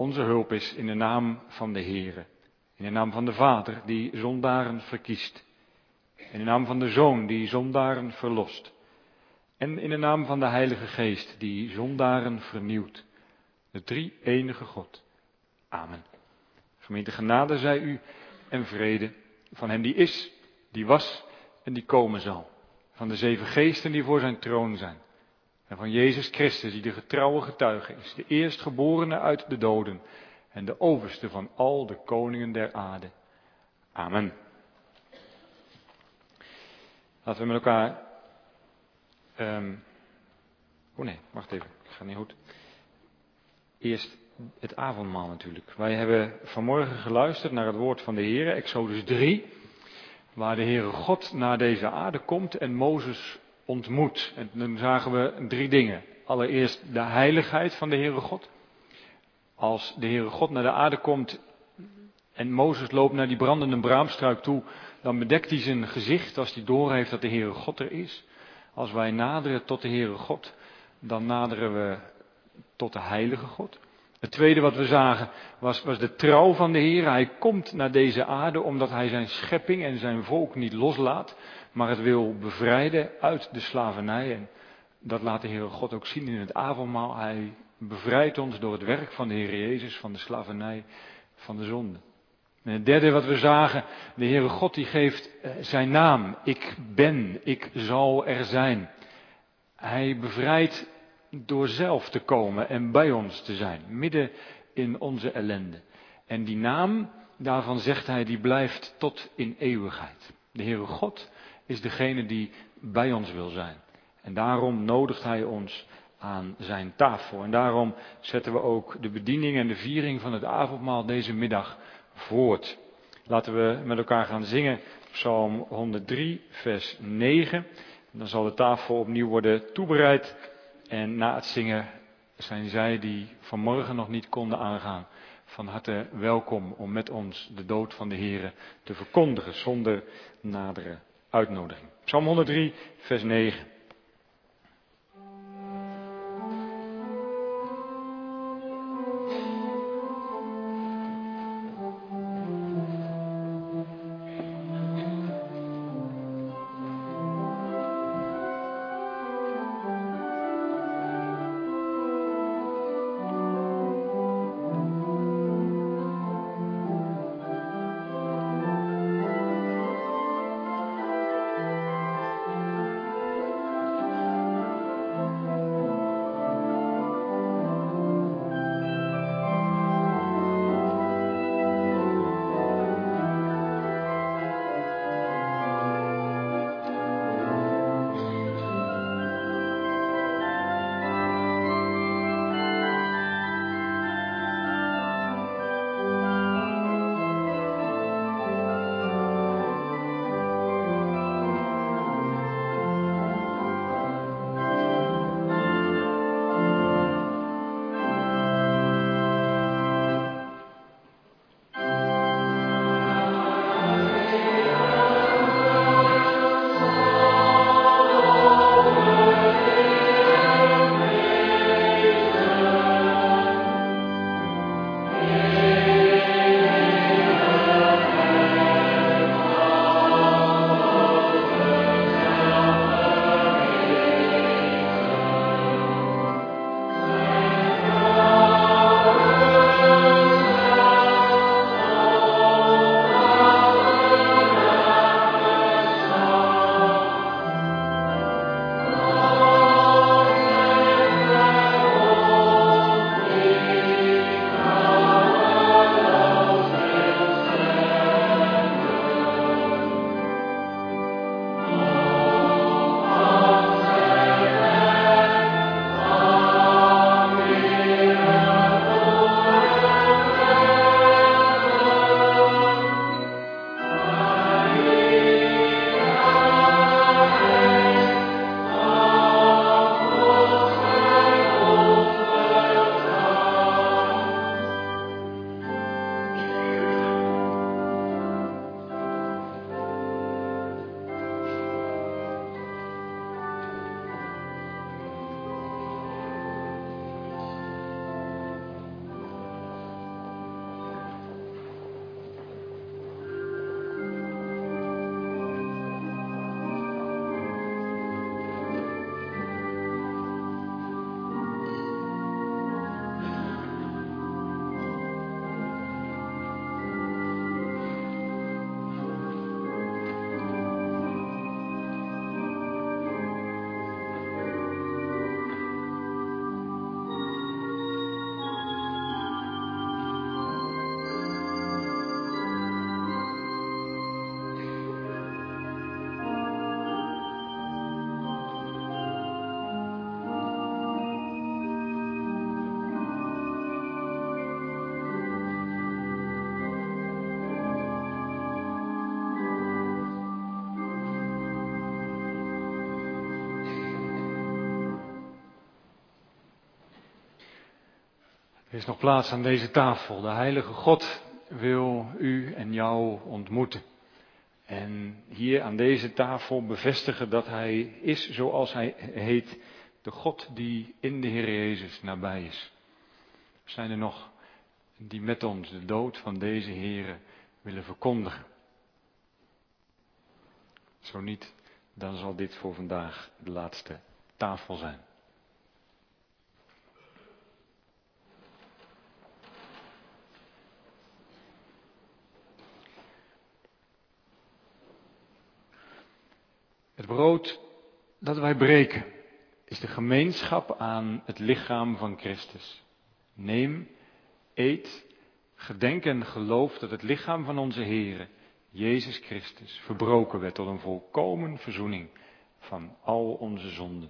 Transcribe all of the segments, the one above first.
onze hulp is in de naam van de Heere. In de naam van de Vader die zondaren verkiest. In de naam van de Zoon die zondaren verlost. En in de naam van de Heilige Geest die zondaren vernieuwt. De drie enige God. Amen. Gemeente, genade zij u en vrede van hem die is, die was en die komen zal. Van de 7 geesten die voor zijn troon zijn. En van Jezus Christus die de getrouwe getuige is. De eerstgeborene uit de doden. En de overste van al de koningen der aarde. Amen. Laten we met elkaar... wacht even. Ik ga niet goed. Eerst het avondmaal natuurlijk. Wij hebben vanmorgen geluisterd naar het woord van de Heer, Exodus 3. Waar de Heere God naar deze aarde komt en Mozes ontmoet. En dan zagen we 3 dingen. Allereerst de heiligheid van de Heere God. Als de Heere God naar de aarde komt en Mozes loopt naar die brandende braamstruik toe, dan bedekt hij zijn gezicht als hij doorheeft dat de Heere God er is. Als wij naderen tot de Heere God, dan naderen we tot de heilige God. Het tweede wat we zagen was de trouw van de Heer. Hij komt naar deze aarde omdat hij zijn schepping en zijn volk niet loslaat, maar het wil bevrijden uit de slavernij. En dat laat de Heere God ook zien in het avondmaal. Hij bevrijdt ons door het werk van de Heer Jezus van de slavernij van de zonde. En het derde wat we zagen, de Heere God die geeft zijn naam. Ik ben, ik zal er zijn. Hij bevrijdt door zelf te komen en bij ons te zijn, midden in onze ellende. En die naam, daarvan zegt hij, die blijft tot in eeuwigheid. De Heere God is degene die bij ons wil zijn. En daarom nodigt hij ons aan zijn tafel. En daarom zetten we ook de bediening en de viering van het avondmaal deze middag voort. Laten we met elkaar gaan zingen Psalm 103, vers 9. Dan zal de tafel opnieuw worden toebereid. En na het zingen zijn zij die vanmorgen nog niet konden aangaan, van harte welkom om met ons de dood van de Heere te verkondigen zonder nadere uitnodiging. Psalm 103, vers 9. Er is nog plaats aan deze tafel. De heilige God wil u en jou ontmoeten. En hier aan deze tafel bevestigen dat hij is zoals hij heet. De God die in de Heer Jezus nabij is. Zijn er nog die met ons de dood van deze Heere willen verkondigen? Zo niet, dan zal dit voor vandaag de laatste tafel zijn. Het brood dat wij breken is de gemeenschap aan het lichaam van Christus. Neem, eet, gedenk en geloof dat het lichaam van onze Heere, Jezus Christus, verbroken werd tot een volkomen verzoening van al onze zonden.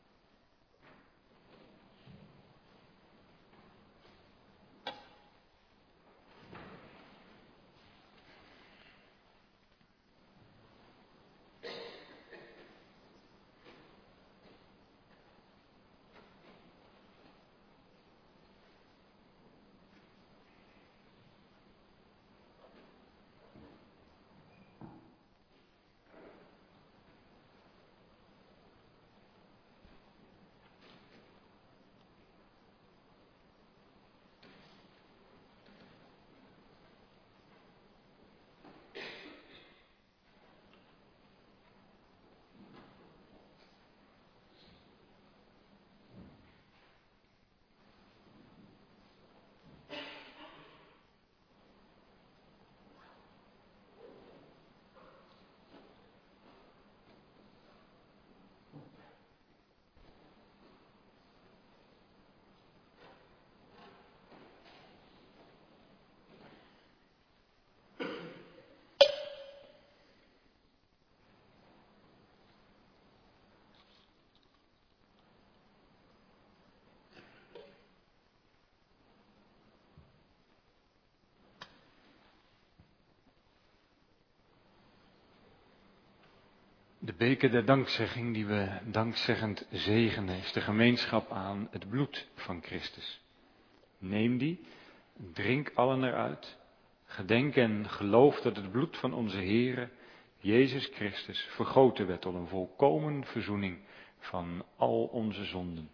De beker der dankzegging die we dankzeggend zegenen is de gemeenschap aan het bloed van Christus. Neem die, drink allen eruit, gedenk en geloof dat het bloed van onze Heere, Jezus Christus, vergoten werd tot een volkomen verzoening van al onze zonden.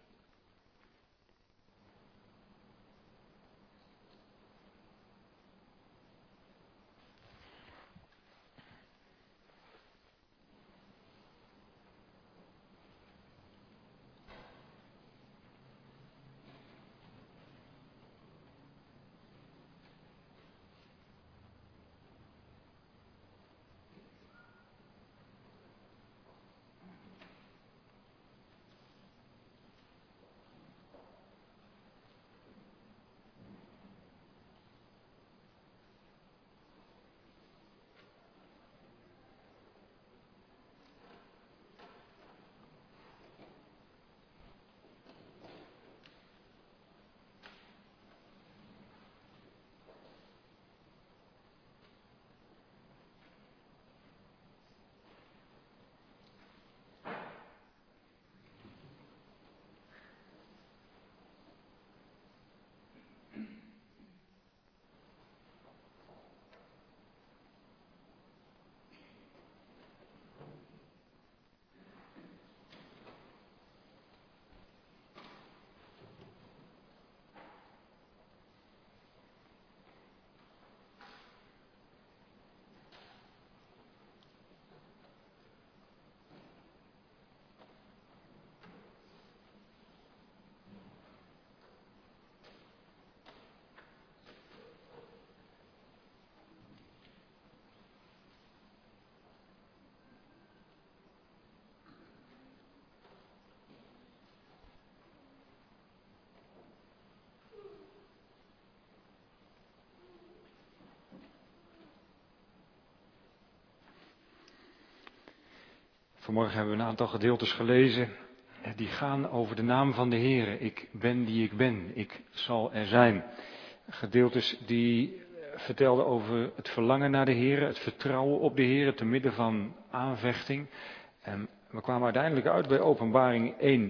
Vanmorgen hebben we een aantal gedeeltes gelezen die gaan over de naam van de Heere. Ik ben die ik ben, ik zal er zijn. Gedeeltes die vertelden over het verlangen naar de Heere, het vertrouwen op de Heere te midden van aanvechting. En we kwamen uiteindelijk uit bij Openbaring 1,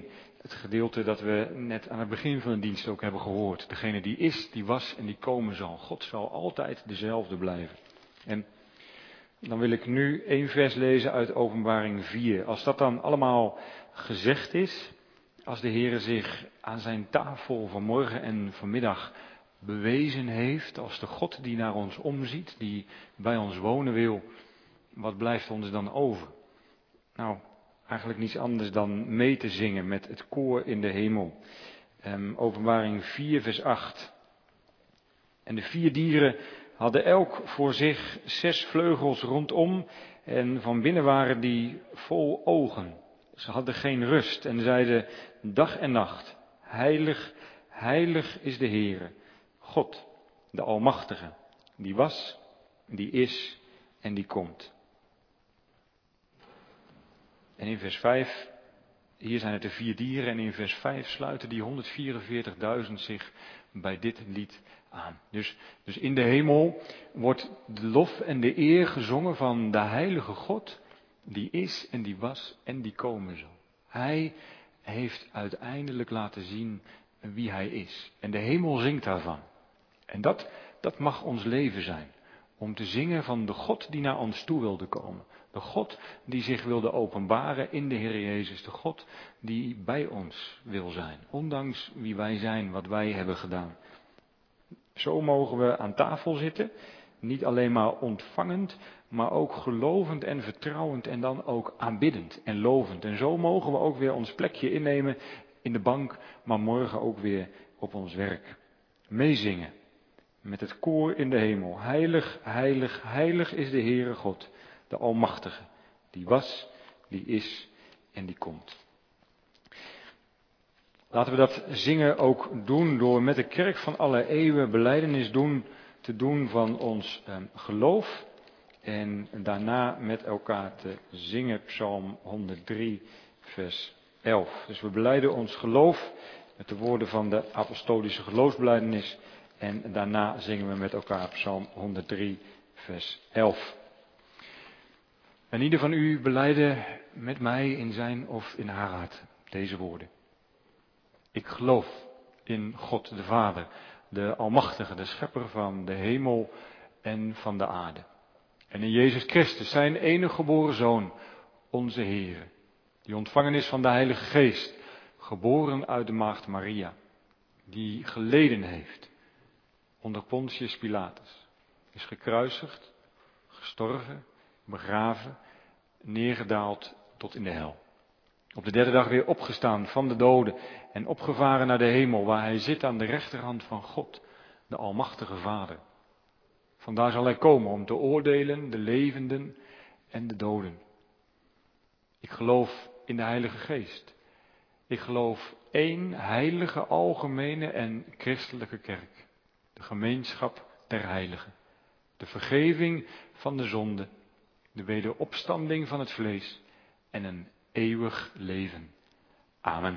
Het gedeelte dat we net aan het begin van de dienst ook hebben gehoord. Degene die is, die was en die komen zal. God zal altijd dezelfde blijven. En dan wil ik nu 1 vers lezen uit Openbaring 4. Als dat dan allemaal gezegd is, als de Heere zich aan zijn tafel vanmorgen en vanmiddag bewezen heeft, als de God die naar ons omziet, die bij ons wonen wil, wat blijft ons dan over? Nou, eigenlijk niets anders dan mee te zingen met het koor in de hemel. Openbaring 4 vers 8. En de 4 dieren hadden elk voor zich 6 vleugels rondom en van binnen waren die vol ogen. Ze hadden geen rust en zeiden dag en nacht, heilig, heilig is de Heere, God, de Almachtige, die was, die is en die komt. En in vers 5, hier zijn het de 4 dieren en in vers 5 sluiten die 144.000 zich bij dit lied aan. Dus in de hemel wordt de lof en de eer gezongen van de heilige God, die is en die was en die komen zal. Hij heeft uiteindelijk laten zien wie hij is. En de hemel zingt daarvan. En dat mag ons leven zijn. Om te zingen van de God die naar ons toe wilde komen. De God die zich wilde openbaren in de Heer Jezus. De God die bij ons wil zijn. Ondanks wie wij zijn, wat wij hebben gedaan. Zo mogen we aan tafel zitten. Niet alleen maar ontvangend, maar ook gelovend en vertrouwend en dan ook aanbiddend en lovend. En zo mogen we ook weer ons plekje innemen in de bank, maar morgen ook weer op ons werk. Meezingen met het koor in de hemel. Heilig, heilig, heilig is de Heere God, de Almachtige. Die was, die is en die komt. Laten we dat zingen ook doen door met de kerk van alle eeuwen belijdenis te doen van ons geloof. En daarna met elkaar te zingen Psalm 103 vers 11. Dus we belijden ons geloof met de woorden van de apostolische geloofsbelijdenis. En daarna zingen we met elkaar Psalm 103 vers 11. En ieder van u belijden met mij in zijn of in haar hart deze woorden. Ik geloof in God de Vader, de Almachtige, de Schepper van de hemel en van de aarde. En in Jezus Christus, zijn enige geboren Zoon, onze Heer, die ontvangen is van de Heilige Geest, geboren uit de maagd Maria, die geleden heeft onder Pontius Pilatus, is gekruisigd, gestorven, begraven, neergedaald tot in de hel. Op de 3e dag weer opgestaan van de doden en opgevaren naar de hemel, waar hij zit aan de rechterhand van God, de Almachtige Vader. Vandaar zal hij komen om te oordelen de levenden en de doden. Ik geloof in de Heilige Geest. Ik geloof één heilige, algemene en christelijke kerk. De gemeenschap der heiligen. De vergeving van de zonde. De wederopstanding van het vlees. En een eeuwig leven. Amen.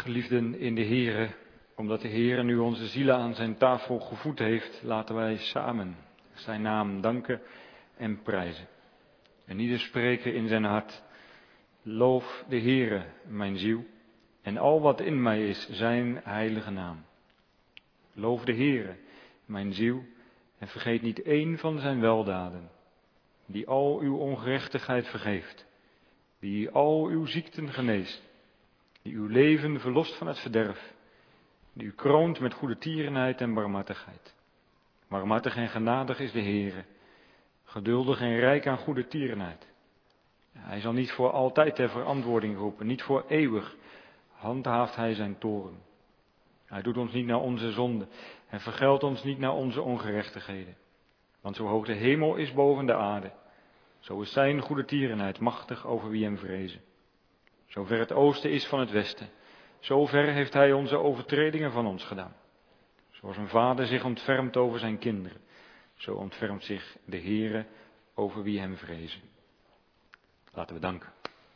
Geliefden in de Heere, omdat de Heere nu onze zielen aan zijn tafel gevoed heeft, laten wij samen zijn naam danken en prijzen. En ieder spreken in zijn hart, loof de Heere, mijn ziel, en al wat in mij is, zijn heilige naam. Loof de Heere, mijn ziel, en vergeet niet één van zijn weldaden, die al uw ongerechtigheid vergeeft, die al uw ziekten geneest, die uw leven verlost van het verderf, die u kroont met goede tierenheid en barmhartigheid. Barmhartig en genadig is de Heere, geduldig en rijk aan goede tierenheid. Hij zal niet voor altijd ter verantwoording roepen, niet voor eeuwig handhaaft hij zijn toorn. Hij doet ons niet naar onze zonden en vergeldt ons niet naar onze ongerechtigheden. Want zo hoog de hemel is boven de aarde, zo is zijn goede tierenheid machtig over wie hem vrezen. Zo ver het oosten is van het westen, zo ver heeft hij onze overtredingen van ons gedaan. Zoals een vader zich ontfermt over zijn kinderen, zo ontfermt zich de Heere over wie hem vrezen. Laten we danken.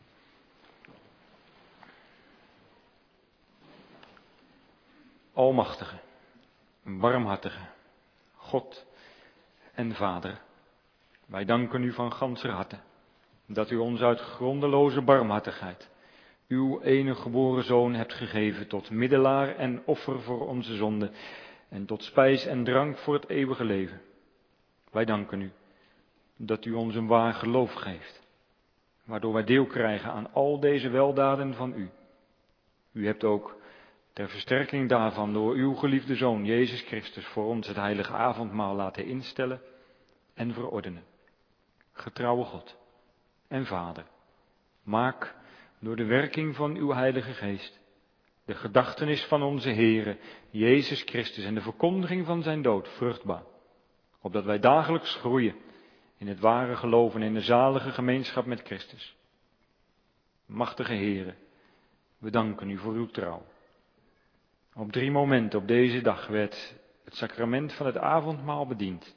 Almachtige, barmhartige, God en Vader, wij danken u van ganser harte, dat u ons uit grondeloze barmhartigheid uw enige geboren Zoon hebt gegeven tot middelaar en offer voor onze zonden en tot spijs en drank voor het eeuwige leven. Wij danken u dat u ons een waar geloof geeft, waardoor wij deel krijgen aan al deze weldaden van u. U hebt ook ter versterking daarvan door uw geliefde Zoon Jezus Christus voor ons het heilige avondmaal laten instellen en verordenen. Getrouwe God en Vader, maak door de werking van uw Heilige Geest de gedachtenis van onze Heere Jezus Christus en de verkondiging van zijn dood vruchtbaar, opdat wij dagelijks groeien in het ware geloof en in de zalige gemeenschap met Christus. Machtige Heere, we danken u voor uw trouw. Op 3 momenten op deze dag werd het sacrament van het avondmaal bediend.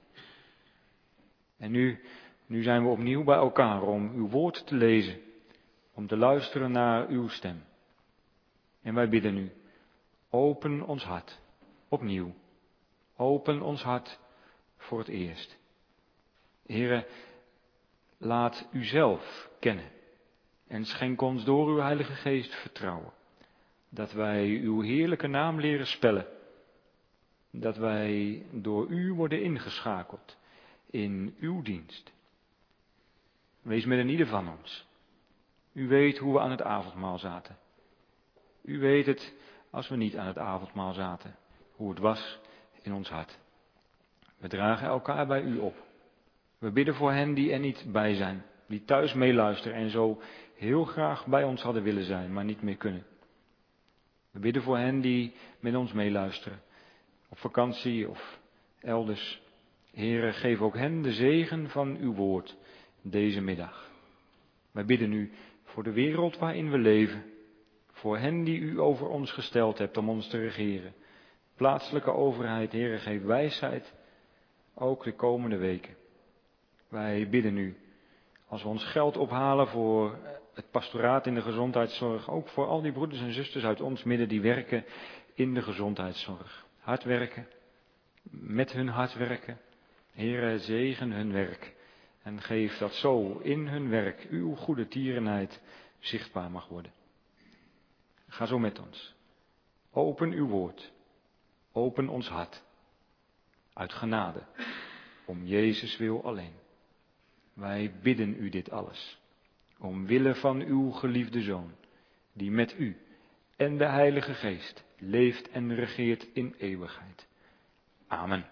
En nu zijn we opnieuw bij elkaar om uw woord te lezen, om te luisteren naar uw stem. En wij bidden u, open ons hart, opnieuw. Open ons hart voor het eerst. Heere, laat u zelf kennen en schenk ons door uw Heilige Geest vertrouwen. Dat wij uw heerlijke naam leren spellen. Dat wij door u worden ingeschakeld in uw dienst. Wees met een ieder van ons. U weet hoe we aan het avondmaal zaten. U weet het als we niet aan het avondmaal zaten. Hoe het was in ons hart. We dragen elkaar bij u op. We bidden voor hen die er niet bij zijn. Die thuis meeluisteren en zo heel graag bij ons hadden willen zijn, maar niet meer kunnen. We bidden voor hen die met ons meeluisteren. Op vakantie of elders. Heere, geef ook hen de zegen van uw woord deze middag. Wij bidden u voor de wereld waarin we leven. Voor hen die u over ons gesteld hebt om ons te regeren. Plaatselijke overheid, Heere, geef wijsheid, ook de komende weken. Wij bidden u, als we ons geld ophalen voor het pastoraat in de gezondheidszorg, ook voor al die broeders en zusters uit ons midden die werken in de gezondheidszorg. Hard werken, met hun hart werken. Heere, zegen hun werk en geef dat zo in hun werk uw goede tierenheid zichtbaar mag worden. Ga zo met ons. Open uw woord. Open ons hart. Uit genade. Om Jezus wil alleen. Wij bidden u dit alles. Omwille van uw geliefde Zoon. Die met u en de Heilige Geest leeft en regeert in eeuwigheid. Amen.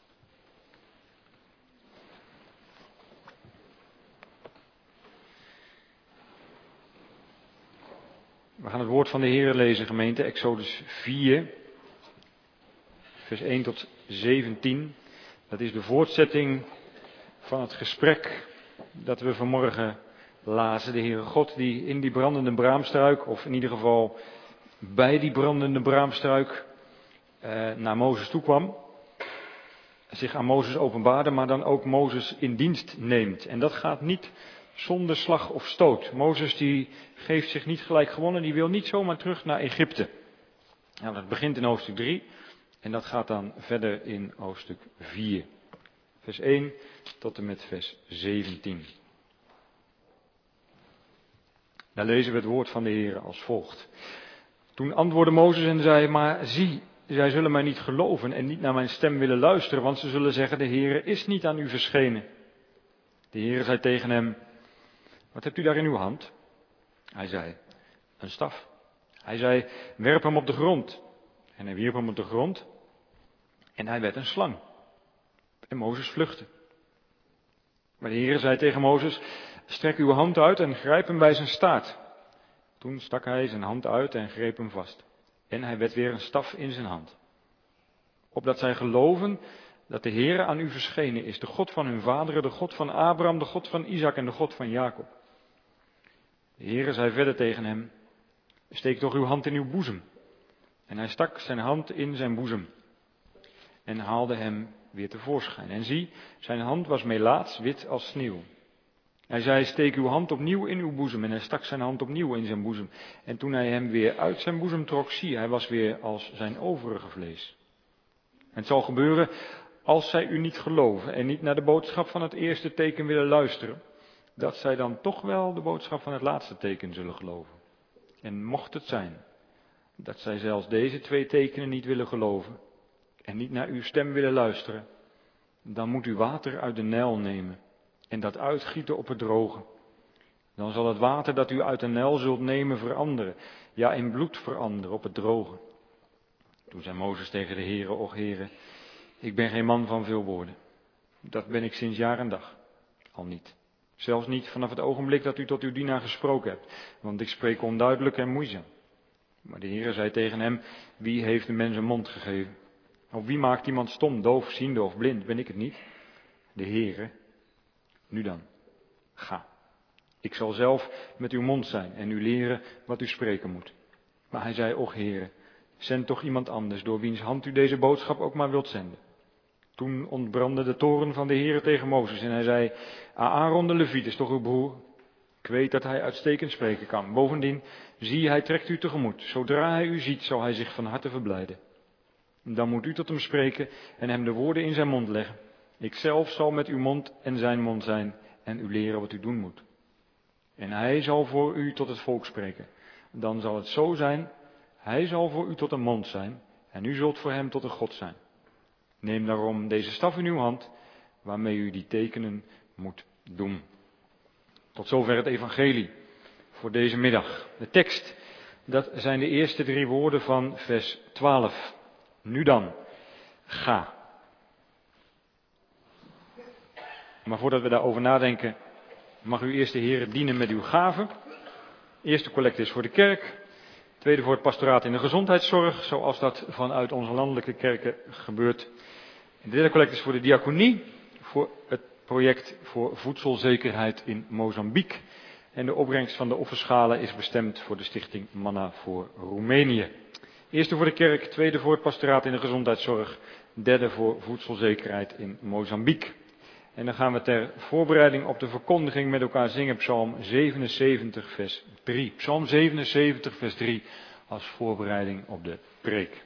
We gaan het woord van de Heer lezen, gemeente, Exodus 4, vers 1 tot 17. Dat is de voortzetting van het gesprek dat we vanmorgen lazen. De Heere God die in die brandende braamstruik, of in ieder geval bij die brandende braamstruik, naar Mozes toe kwam. Zich aan Mozes openbaarde, maar dan ook Mozes in dienst neemt. En dat gaat niet zonder slag of stoot. Mozes die geeft zich niet gelijk gewonnen, die wil niet zomaar terug naar Egypte. Nou, dat begint in hoofdstuk 3 en dat gaat dan verder in hoofdstuk 4. Vers 1 tot en met vers 17. Daar lezen we het woord van de Heer als volgt. Toen antwoordde Mozes en zei, maar zie, zij zullen mij niet geloven en niet naar mijn stem willen luisteren, want ze zullen zeggen, de Heer is niet aan u verschenen. De Heer zei tegen hem, wat hebt u daar in uw hand? Hij zei, een staf. Hij zei, werp hem op de grond. En hij wierp hem op de grond en hij werd een slang. En Mozes vluchtte. Maar de Heer zei tegen Mozes, strek uw hand uit en grijp hem bij zijn staart. Toen stak hij zijn hand uit en greep hem vast. En hij werd weer een staf in zijn hand. Opdat zij geloven dat de Heer aan u verschenen is, de God van hun vaderen, de God van Abraham, de God van Isaac en de God van Jacob. De Heer zei verder tegen hem, steek toch uw hand in uw boezem. En hij stak zijn hand in zijn boezem en haalde hem weer tevoorschijn. En zie, zijn hand was melaats wit als sneeuw. Hij zei, steek uw hand opnieuw in uw boezem. En hij stak zijn hand opnieuw in zijn boezem. En toen hij hem weer uit zijn boezem trok, zie, hij was weer als zijn overige vlees. En het zal gebeuren, als zij u niet geloven en niet naar de boodschap van het eerste teken willen luisteren, dat zij dan toch wel de boodschap van het laatste teken zullen geloven. En mocht het zijn dat zij zelfs deze 2 tekenen niet willen geloven en niet naar uw stem willen luisteren, dan moet u water uit de Nijl nemen en dat uitgieten op het droge. Dan zal het water dat u uit de Nijl zult nemen veranderen, ja in bloed veranderen op het droge. Toen zei Mozes tegen de Heere, och Heere, ik ben geen man van veel woorden. Dat ben ik sinds jaar en dag al niet. Zelfs niet vanaf het ogenblik dat u tot uw dienaar gesproken hebt, want ik spreek onduidelijk en moeizaam. Maar de Heere zei tegen hem, wie heeft de mens een mond gegeven? Of wie maakt iemand stom, doof, ziende of blind? Ben ik het niet? De Heere. Nu dan, ga. Ik zal zelf met uw mond zijn en u leren wat u spreken moet. Maar hij zei, och Heere, zend toch iemand anders, door wiens hand u deze boodschap ook maar wilt zenden. Toen ontbrandde de toorn van de Heere tegen Mozes en hij zei, Aaron de Leviet is toch uw broer? Ik weet dat hij uitstekend spreken kan. Bovendien, zie, hij trekt u tegemoet. Zodra hij u ziet, zal hij zich van harte verblijden. Dan moet u tot hem spreken en hem de woorden in zijn mond leggen. Ik zelf zal met uw mond en zijn mond zijn en u leren wat u doen moet. En hij zal voor u tot het volk spreken. Dan zal het zo zijn, hij zal voor u tot een mond zijn en u zult voor hem tot een God zijn. Neem daarom deze staf in uw hand, waarmee u die tekenen moet doen. Tot zover het evangelie voor deze middag. De tekst, dat zijn de eerste 3 woorden van vers 12. Nu dan, ga. Maar voordat we daarover nadenken, mag u eerst de Heer dienen met uw gaven. Eerste collecte is voor de kerk. Tweede voor het pastoraat in de gezondheidszorg, zoals dat vanuit onze landelijke kerken gebeurt. De derde collecte is voor de diaconie, voor het project voor voedselzekerheid in Mozambique. En de opbrengst van de offerschalen is bestemd voor de stichting Manna voor Roemenië. Eerste voor de kerk, tweede voor het pastoraat in de gezondheidszorg, derde voor voedselzekerheid in Mozambique. En dan gaan we ter voorbereiding op de verkondiging met elkaar zingen Psalm 77 vers 3. Psalm 77 vers 3 als voorbereiding op de preek.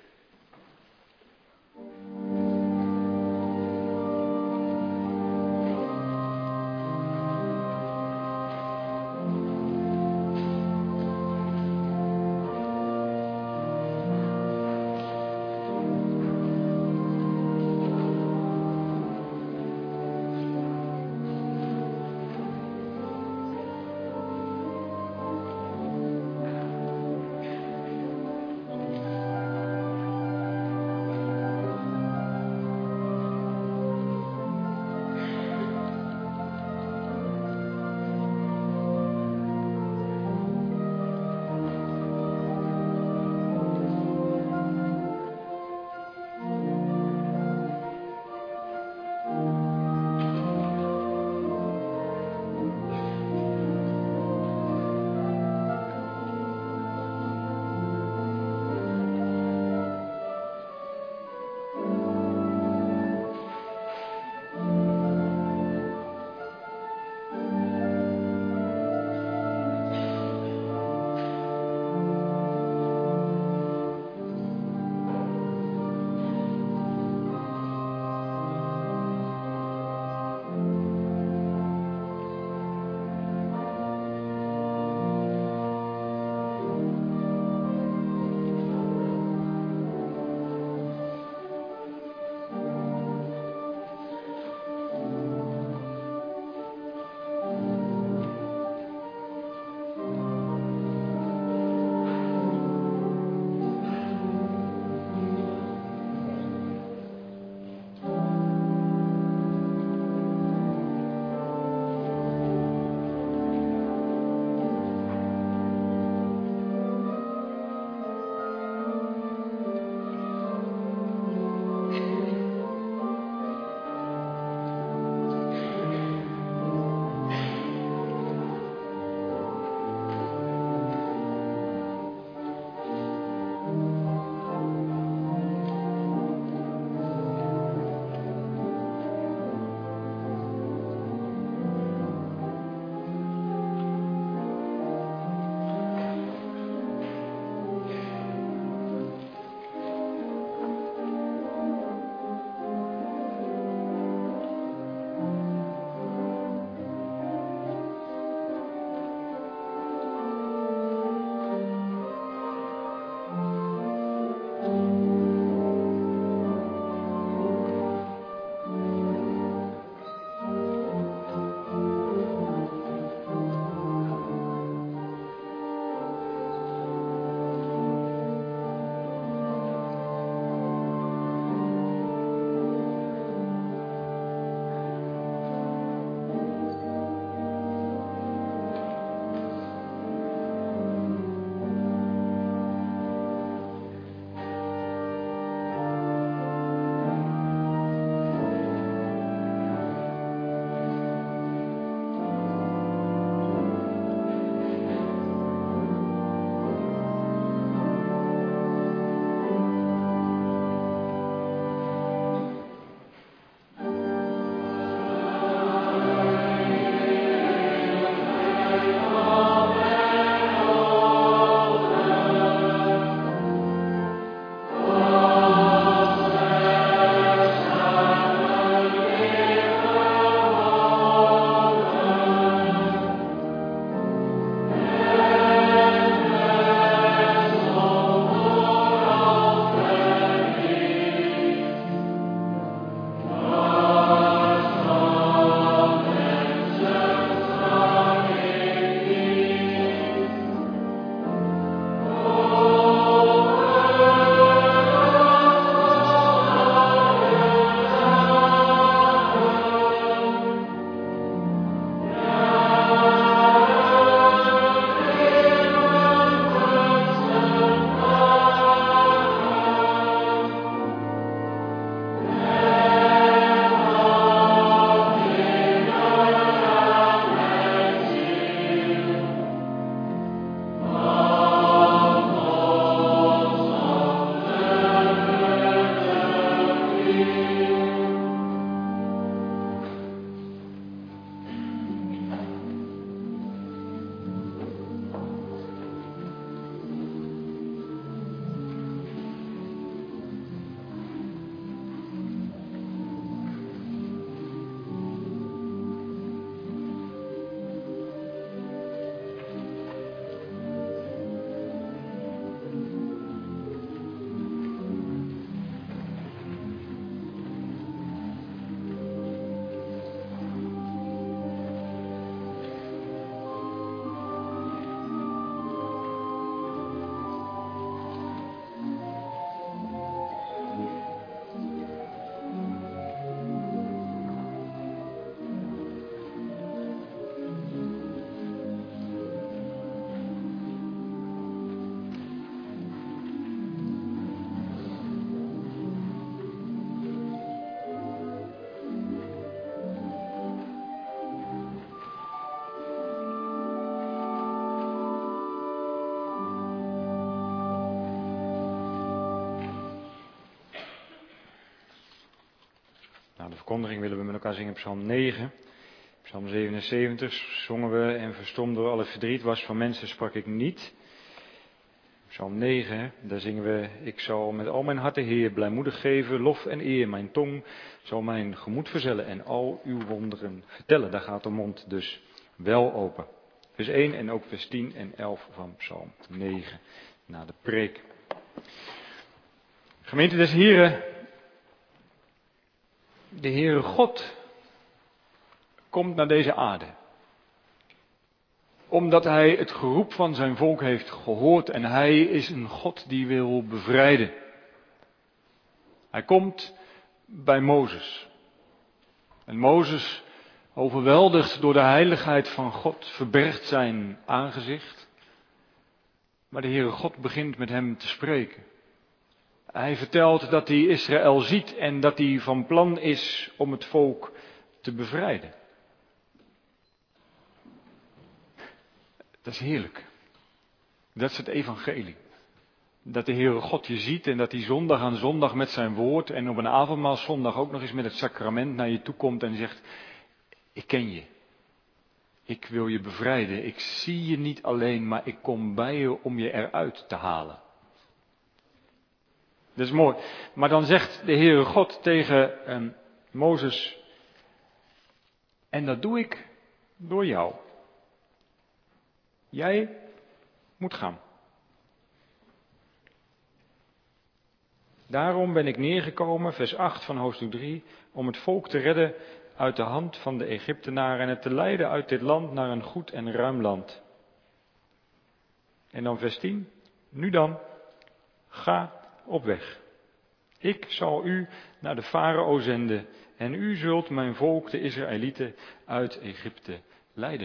Na de verkondiging willen we met elkaar zingen Psalm 9. Psalm 77 zongen we en verstomd door alle verdriet was van mensen sprak ik niet. Psalm 9, daar zingen we, ik zal met al mijn hart de Heer blijmoedig geven, lof en eer. Mijn tong zal mijn gemoed verzellen en al uw wonderen vertellen. Daar gaat de mond dus wel open. Vers 1 en ook vers 10 en 11 van Psalm 9, na de preek. Gemeente des Heren, de Heere God komt naar deze aarde. Omdat hij het geroep van zijn volk heeft gehoord en hij is een God die wil bevrijden. Hij komt bij Mozes. En Mozes, overweldigd door de heiligheid van God, verbergt zijn aangezicht. Maar de Heere God begint met hem te spreken. Hij vertelt dat hij Israël ziet en dat hij van plan is om het volk te bevrijden. Dat is heerlijk. Dat is het evangelie. Dat de Heere God je ziet en dat hij zondag aan zondag met zijn woord en op een avondmaalszondag ook nog eens met het sacrament naar je toe komt en zegt, ik ken je. Ik wil je bevrijden. Ik zie je niet alleen, maar ik kom bij je om je eruit te halen. Dat is mooi. Maar dan zegt de Heere God tegen Mozes, en dat doe ik door jou. Jij moet gaan. Daarom ben ik neergekomen, vers 8 van hoofdstuk 3, om het volk te redden uit de hand van de Egyptenaren en het te leiden uit dit land naar een goed en ruim land. En dan vers 10, nu dan, ga op weg. Ik zal u naar de farao zenden en u zult mijn volk, de Israëlieten, uit Egypte leiden.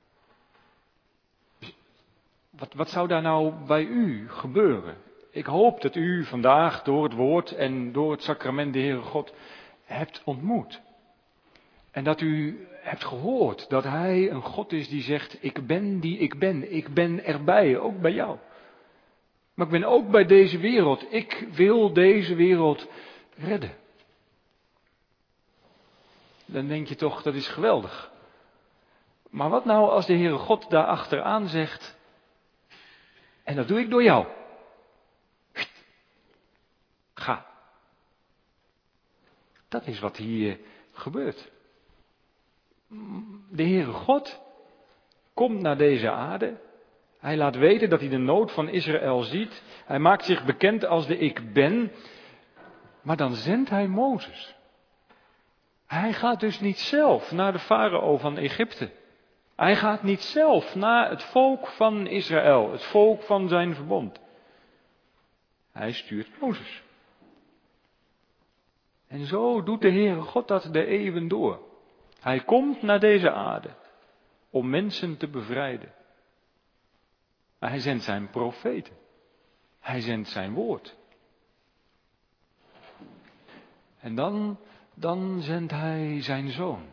Wat zou daar nou bij u gebeuren? Ik hoop dat u vandaag door het woord en door het sacrament de Heere God hebt ontmoet. En dat u hebt gehoord dat Hij een God is die zegt, ik ben die ik ben. Ik ben erbij, ook bij jou. Maar ik ben ook bij deze wereld. Ik wil deze wereld redden. Dan denk je toch, dat is geweldig. Maar wat nou als de Heere God daar achteraan zegt, en dat doe ik door jou. Ga. Dat is wat hier gebeurt. De Heere God komt naar deze aarde. Hij laat weten dat hij de nood van Israël ziet. Hij maakt zich bekend als de ik ben. Maar dan zendt hij Mozes. Hij gaat dus niet zelf naar de farao van Egypte. Hij gaat niet zelf naar het volk van Israël, het volk van zijn verbond. Hij stuurt Mozes. En zo doet de Heere God dat de eeuwen door. Hij komt naar deze aarde om mensen te bevrijden. Maar hij zendt zijn profeten. Hij zendt zijn woord. En dan zendt hij zijn zoon.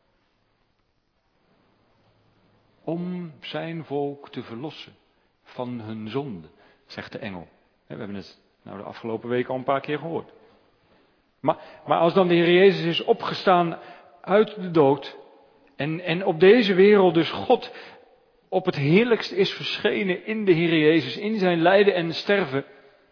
Om zijn volk te verlossen van hun zonde, zegt de engel. We hebben het de afgelopen week al een paar keer gehoord. Maar als dan de Heer Jezus is opgestaan uit de dood en op deze wereld dus God op het heerlijkst is verschenen in de Heer Jezus, in zijn lijden en sterven,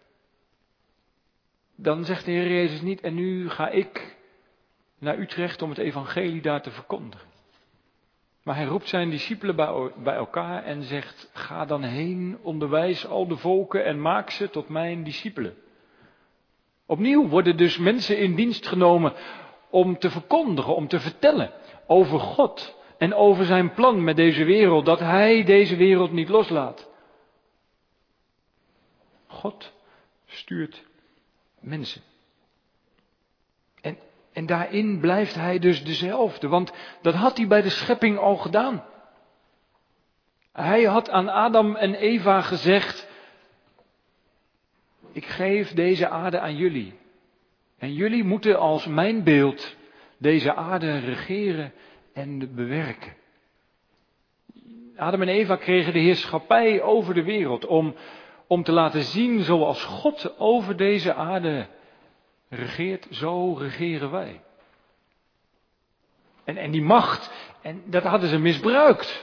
dan zegt de Heer Jezus niet, en nu ga ik naar Utrecht om het evangelie daar te verkondigen. Maar hij roept zijn discipelen bij elkaar en zegt, ga dan heen, onderwijs al de volken en maak ze tot mijn discipelen. Opnieuw worden dus mensen in dienst genomen om te verkondigen, om te vertellen over God en over zijn plan met deze wereld, dat hij deze wereld niet loslaat. God stuurt mensen. En daarin blijft hij dus dezelfde, want dat had hij bij de schepping al gedaan. Hij had aan Adam en Eva gezegd, ik geef deze aarde aan jullie. En jullie moeten als mijn beeld deze aarde regeren en bewerken. Adam en Eva kregen de heerschappij over de wereld om te laten zien zoals God over deze aarde regeert, zo regeren wij. En die macht, en dat hadden ze misbruikt.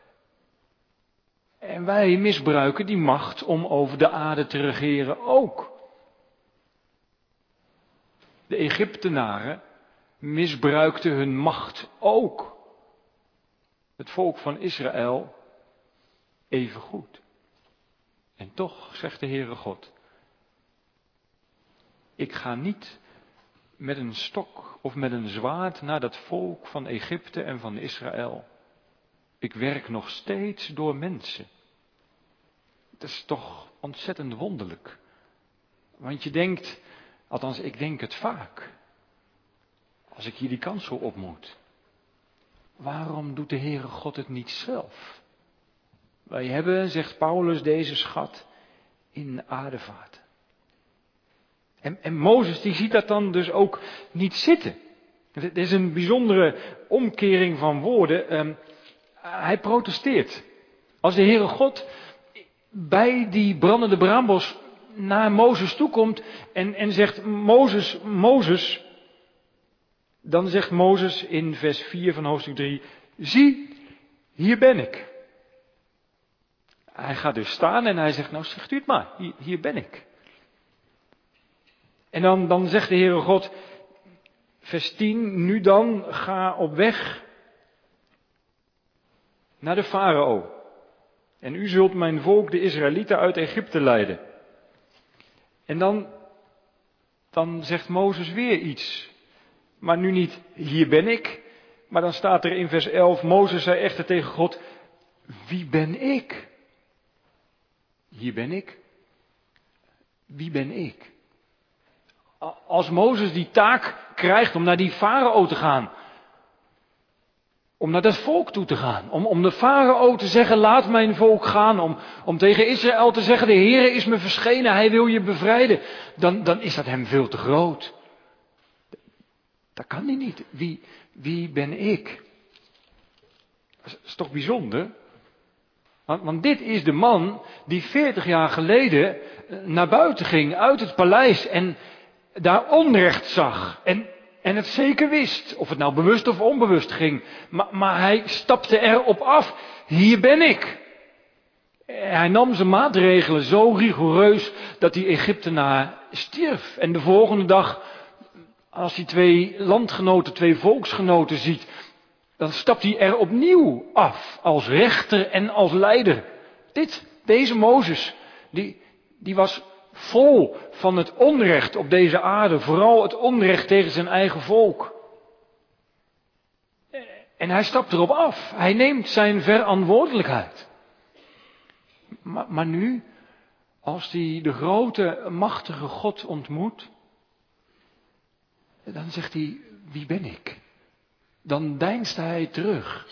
En wij misbruiken die macht om over de aarde te regeren ook. De Egyptenaren misbruikten hun macht ook. Het volk van Israël evengoed. En toch, zegt de Heere God, ik ga niet met een stok of met een zwaard naar dat volk van Egypte en van Israël. Ik werk nog steeds door mensen. Het is toch ontzettend wonderlijk. Want je denkt, althans ik denk het vaak, als ik hier die kans zo op moet. Waarom doet de Heere God het niet zelf? Wij hebben, zegt Paulus, deze schat in aardevaart. En Mozes die ziet dat dan dus ook niet zitten. Het is een bijzondere omkering van woorden. Hij protesteert. Als de Heere God bij die brandende braambos naar Mozes toekomt en zegt, Mozes, Mozes, dan zegt Mozes in vers 4 van hoofdstuk 3, zie, hier ben ik. Hij gaat dus staan en hij zegt, nou zegt u het maar, hier ben ik. En dan zegt de Heere God, vers 10, nu dan ga op weg naar de farao. En u zult mijn volk, de Israëlieten, uit Egypte leiden. En dan zegt Mozes weer iets. Maar nu niet, hier ben ik. Maar dan staat er in vers 11, Mozes zei echter tegen God, wie ben ik? Hier ben ik. Wie ben ik? Als Mozes die taak krijgt om naar die farao te gaan. Om naar dat volk toe te gaan. Om de farao te zeggen, laat mijn volk gaan. Om tegen Israël te zeggen, de Heere is me verschenen, hij wil je bevrijden. Dan is dat hem veel te groot. Dat kan hij niet. Wie ben ik? Dat is toch bijzonder? Want dit is de man die 40 jaar geleden naar buiten ging uit het paleis en daar onrecht zag. En het zeker wist, of het nou bewust of onbewust ging. Maar hij stapte erop af. Hier ben ik. Hij nam zijn maatregelen zo rigoureus dat die Egyptenaar stierf. En de volgende dag, als hij twee landgenoten, twee volksgenoten ziet, dan stapt hij er opnieuw af. Als rechter en als leider. Deze Mozes, die was vol van het onrecht op deze aarde. Vooral het onrecht tegen zijn eigen volk. En hij stapt erop af. Hij neemt zijn verantwoordelijkheid. Maar nu, als hij de grote, machtige God ontmoet, dan zegt hij, wie ben ik? Dan deinst hij terug.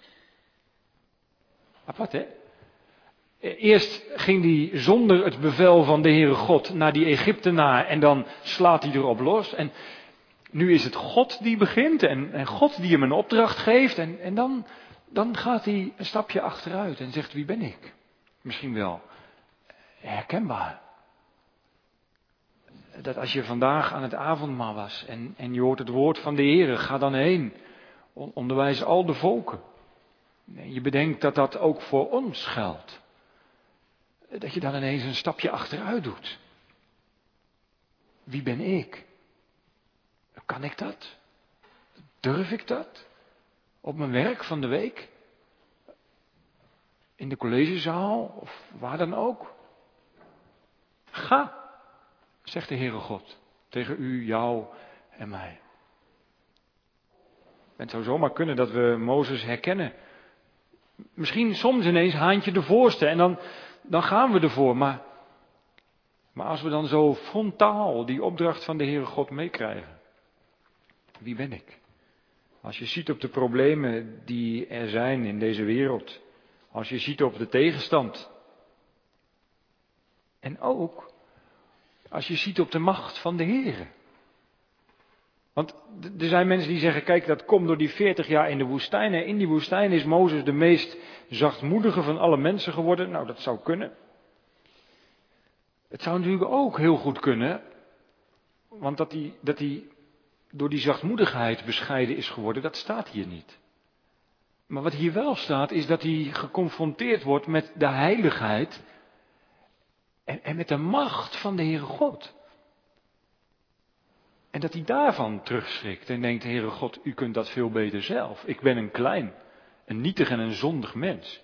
Apart, hè? Eerst ging hij zonder het bevel van de Heere God naar die Egyptenaar en dan slaat hij erop los. En nu is het God die begint en God die hem een opdracht geeft. En dan gaat hij een stapje achteruit en zegt, wie ben ik? Misschien wel herkenbaar. Dat als je vandaag aan het avondmaal was en je hoort het woord van de Heere, ga dan heen. Onderwijs al de volken. Je bedenkt dat dat ook voor ons geldt. Dat je dan ineens een stapje achteruit doet. Wie ben ik? Kan ik dat? Durf ik dat? Op mijn werk van de week? In de collegezaal of waar dan ook? Ga, zegt de Heere God tegen u, jou en mij. En het zou zomaar kunnen dat we Mozes herkennen. Misschien soms ineens haantje de voorste en dan gaan we ervoor. Maar als we dan zo frontaal die opdracht van de Heere God meekrijgen. Wie ben ik? Als je ziet op de problemen die er zijn in deze wereld. Als je ziet op de tegenstand. En ook als je ziet op de macht van de Heere. Want er zijn mensen die zeggen, kijk, dat komt door die 40 jaar in de woestijn. En in die woestijn is Mozes de meest zachtmoedige van alle mensen geworden. Nou, dat zou kunnen. Het zou natuurlijk ook heel goed kunnen. Want dat hij door die zachtmoedigheid bescheiden is geworden, dat staat hier niet. Maar wat hier wel staat, is dat hij geconfronteerd wordt met de heiligheid en met de macht van de Heere God. En dat hij daarvan terugschrikt en denkt, Heere God, u kunt dat veel beter zelf. Ik ben een klein, een nietig en een zondig mens.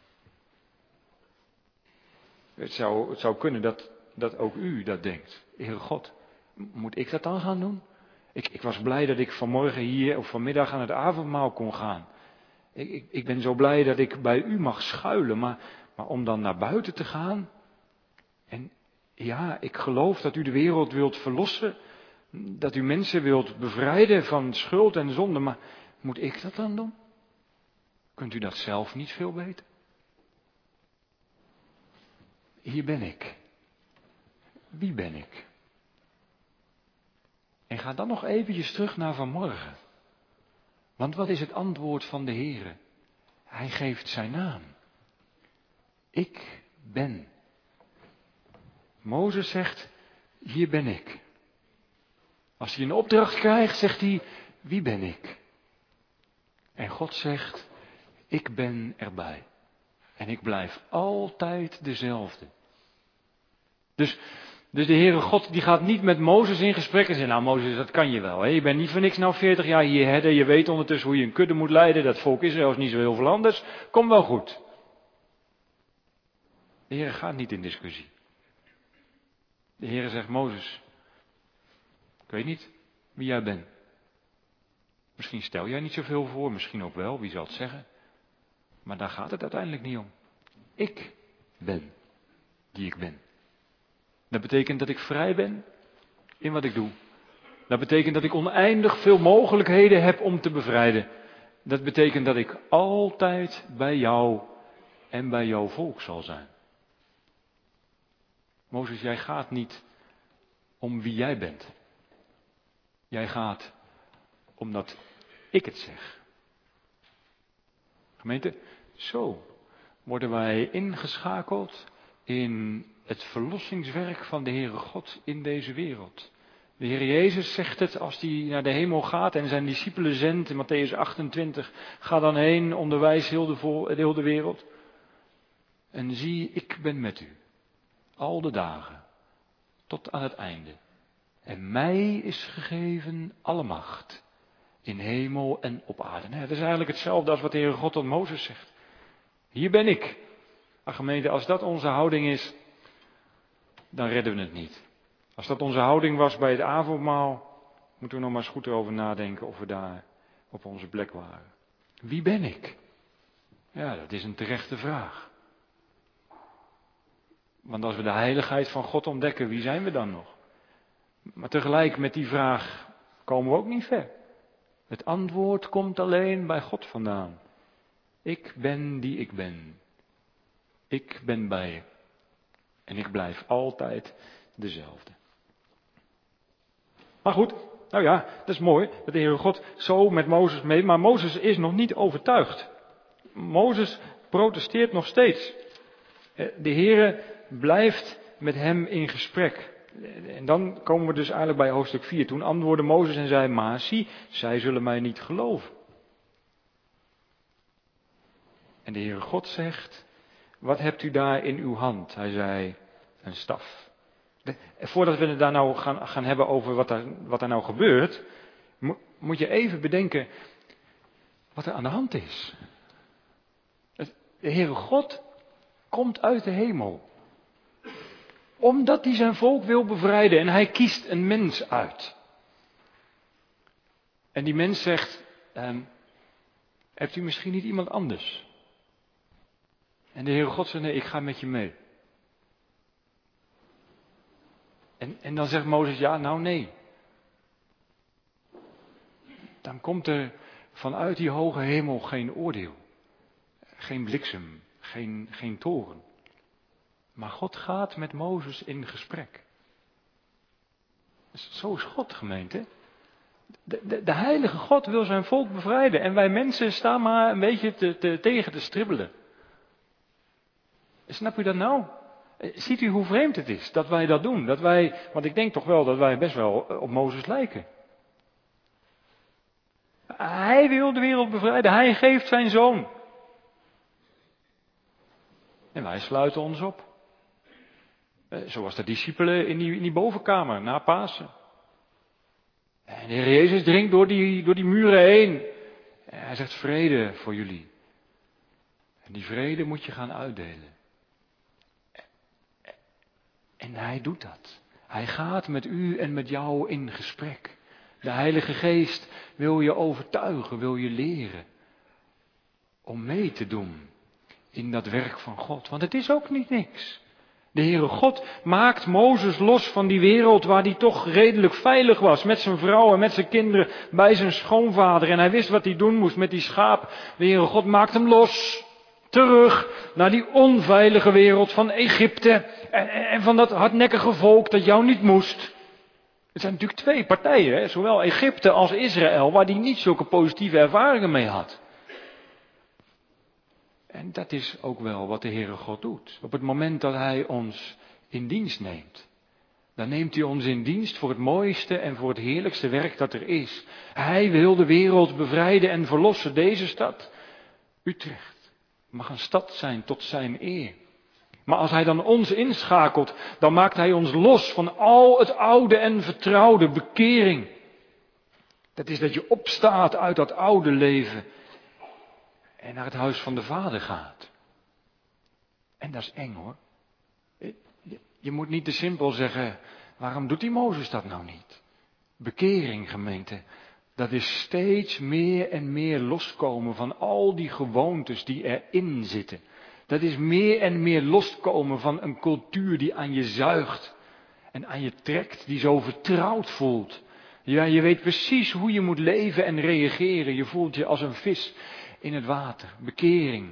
Het zou kunnen dat ook u dat denkt. Heere God, moet ik dat dan gaan doen? Ik was blij dat ik vanmorgen hier of vanmiddag aan het avondmaal kon gaan. Ik ben zo blij dat ik bij u mag schuilen, maar om dan naar buiten te gaan. En ja, ik geloof dat u de wereld wilt verlossen. Dat u mensen wilt bevrijden van schuld en zonde, maar moet ik dat dan doen? Kunt u dat zelf niet veel beter? Hier ben ik. Wie ben ik? En ga dan nog eventjes terug naar vanmorgen. Want wat is het antwoord van de Heere? Hij geeft zijn naam. Ik ben. Mozes zegt, hier ben ik. Als hij een opdracht krijgt, zegt hij, wie ben ik? En God zegt, ik ben erbij. En ik blijf altijd dezelfde. Dus de Heere God die gaat niet met Mozes in gesprek en zegt, nou Mozes, dat kan je wel. Hè? Je bent niet voor niks nou 40 jaar hier herder. Je weet ondertussen hoe je een kudde moet leiden. Dat volk Israël is niet zo heel veel anders. Kom wel goed. De Heere gaat niet in discussie. De Heere zegt, Mozes, ik weet niet wie jij bent. Misschien stel jij niet zoveel voor, misschien ook wel, wie zal het zeggen. Maar daar gaat het uiteindelijk niet om. Ik ben die ik ben. Dat betekent dat ik vrij ben in wat ik doe. Dat betekent dat ik oneindig veel mogelijkheden heb om te bevrijden. Dat betekent dat ik altijd bij jou en bij jouw volk zal zijn. Mozes, jij gaat niet om wie jij bent. Jij gaat omdat ik het zeg. Gemeente, zo worden wij ingeschakeld in het verlossingswerk van de Heere God in deze wereld. De Heer Jezus zegt het als hij naar de hemel gaat en zijn discipelen zendt in Mattheüs 28. Ga dan heen, onderwijs heel de wereld. En zie, ik ben met u. Al de dagen. Tot aan het einde. En mij is gegeven alle macht. In hemel en op aarde. Dat is eigenlijk hetzelfde als wat de Heere God tot Mozes zegt. Hier ben ik. Ach gemeente, als dat onze houding is, dan redden we het niet. Als dat onze houding was bij het avondmaal, moeten we nog maar eens goed erover nadenken of we daar op onze plek waren. Wie ben ik? Ja, dat is een terechte vraag. Want als we de heiligheid van God ontdekken, wie zijn we dan nog? Maar tegelijk met die vraag komen we ook niet ver. Het antwoord komt alleen bij God vandaan. Ik ben die ik ben. Ik ben bij je. En ik blijf altijd dezelfde. Maar goed, nou ja, dat is mooi dat de Heere God zo met Mozes mee, maar Mozes is nog niet overtuigd. Mozes protesteert nog steeds. De Heere blijft met hem in gesprek. En dan komen we dus eigenlijk bij hoofdstuk 4. Toen antwoordde Mozes en zei, maar zie, zij zullen mij niet geloven. En de Heere God zegt, wat hebt u daar in uw hand? Hij zei, een staf. Voordat we het daar nou gaan hebben over wat er nou gebeurt, moet je even bedenken wat er aan de hand is. De Heere God komt uit de hemel. Omdat hij zijn volk wil bevrijden en hij kiest een mens uit. En die mens zegt, hebt u misschien niet iemand anders? En de Heere God zegt, nee, ik ga met je mee. En dan zegt Mozes, ja, nou nee. Dan komt er vanuit die hoge hemel geen oordeel. Geen bliksem, geen toren. Maar God gaat met Mozes in gesprek. Zo is God, gemeente. De heilige God wil zijn volk bevrijden. En wij mensen staan maar een beetje tegen te stribbelen. Snap u dat nou? Ziet u hoe vreemd het is dat wij dat doen? Want ik denk toch wel dat wij best wel op Mozes lijken. Hij wil de wereld bevrijden. Hij geeft zijn zoon. En wij sluiten ons op. Zoals de discipelen in die bovenkamer na Pasen. En de Heer Jezus dringt door die muren heen. En hij zegt vrede voor jullie. En die vrede moet je gaan uitdelen. En hij doet dat. Hij gaat met u en met jou in gesprek. De Heilige Geest wil je overtuigen, wil je leren. Om mee te doen in dat werk van God. Want het is ook niet niks. De Heere God maakt Mozes los van die wereld waar hij toch redelijk veilig was. Met zijn vrouw en met zijn kinderen bij zijn schoonvader. En hij wist wat hij doen moest met die schaap. De Heere God maakt hem los. Terug naar die onveilige wereld van Egypte. En van dat hardnekkige volk dat jou niet moest. Het zijn natuurlijk twee partijen, hè? Zowel Egypte als Israël, waar hij niet zulke positieve ervaringen mee had. En dat is ook wel wat de Heere God doet. Op het moment dat hij ons in dienst neemt. Dan neemt hij ons in dienst voor het mooiste en voor het heerlijkste werk dat er is. Hij wil de wereld bevrijden en verlossen. Deze stad, Utrecht, mag een stad zijn tot zijn eer. Maar als hij dan ons inschakelt, dan maakt hij ons los van al het oude en vertrouwde, bekering. Dat is dat je opstaat uit dat oude leven en naar het huis van de Vader gaat. En dat is eng hoor. Je moet niet te simpel zeggen, waarom doet die Mozes dat nou niet? Bekering, gemeente, dat is steeds meer en meer loskomen van al die gewoontes die erin zitten. Dat is meer en meer loskomen van een cultuur die aan je zuigt en aan je trekt, die zo vertrouwd voelt. Ja, je weet precies hoe je moet leven en reageren. Je voelt je als een vis in het water. Bekering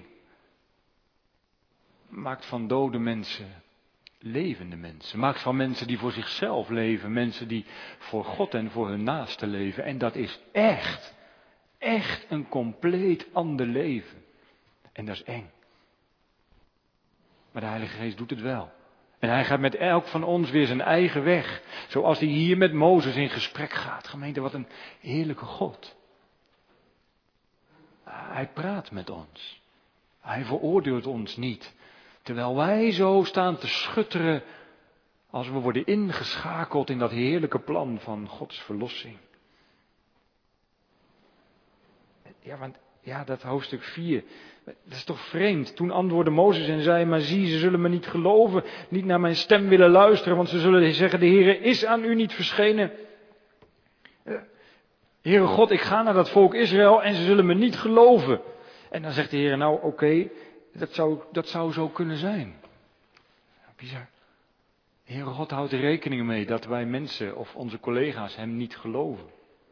maakt van dode mensen levende mensen. Maakt van mensen die voor zichzelf leven, mensen die voor God en voor hun naasten leven. En dat is echt een compleet ander leven. En dat is eng. Maar de Heilige Geest doet het wel. En hij gaat met elk van ons weer zijn eigen weg. Zoals hij hier met Mozes in gesprek gaat. Gemeente, wat een heerlijke God. Hij praat met ons. Hij veroordeelt ons niet. Terwijl wij zo staan te schutteren als we worden ingeschakeld in dat heerlijke plan van Gods verlossing. Ja, dat hoofdstuk 4, dat is toch vreemd. Toen antwoordde Mozes en zei, maar zie, ze zullen me niet geloven, niet naar mijn stem willen luisteren, want ze zullen zeggen, de Heere is aan u niet verschenen. Heere God, ik ga naar dat volk Israël en ze zullen me niet geloven. En dan zegt de Heere, nou oké, dat zou zo kunnen zijn. Bizar. De Heere God houdt er rekening mee dat wij mensen of onze collega's hem niet geloven.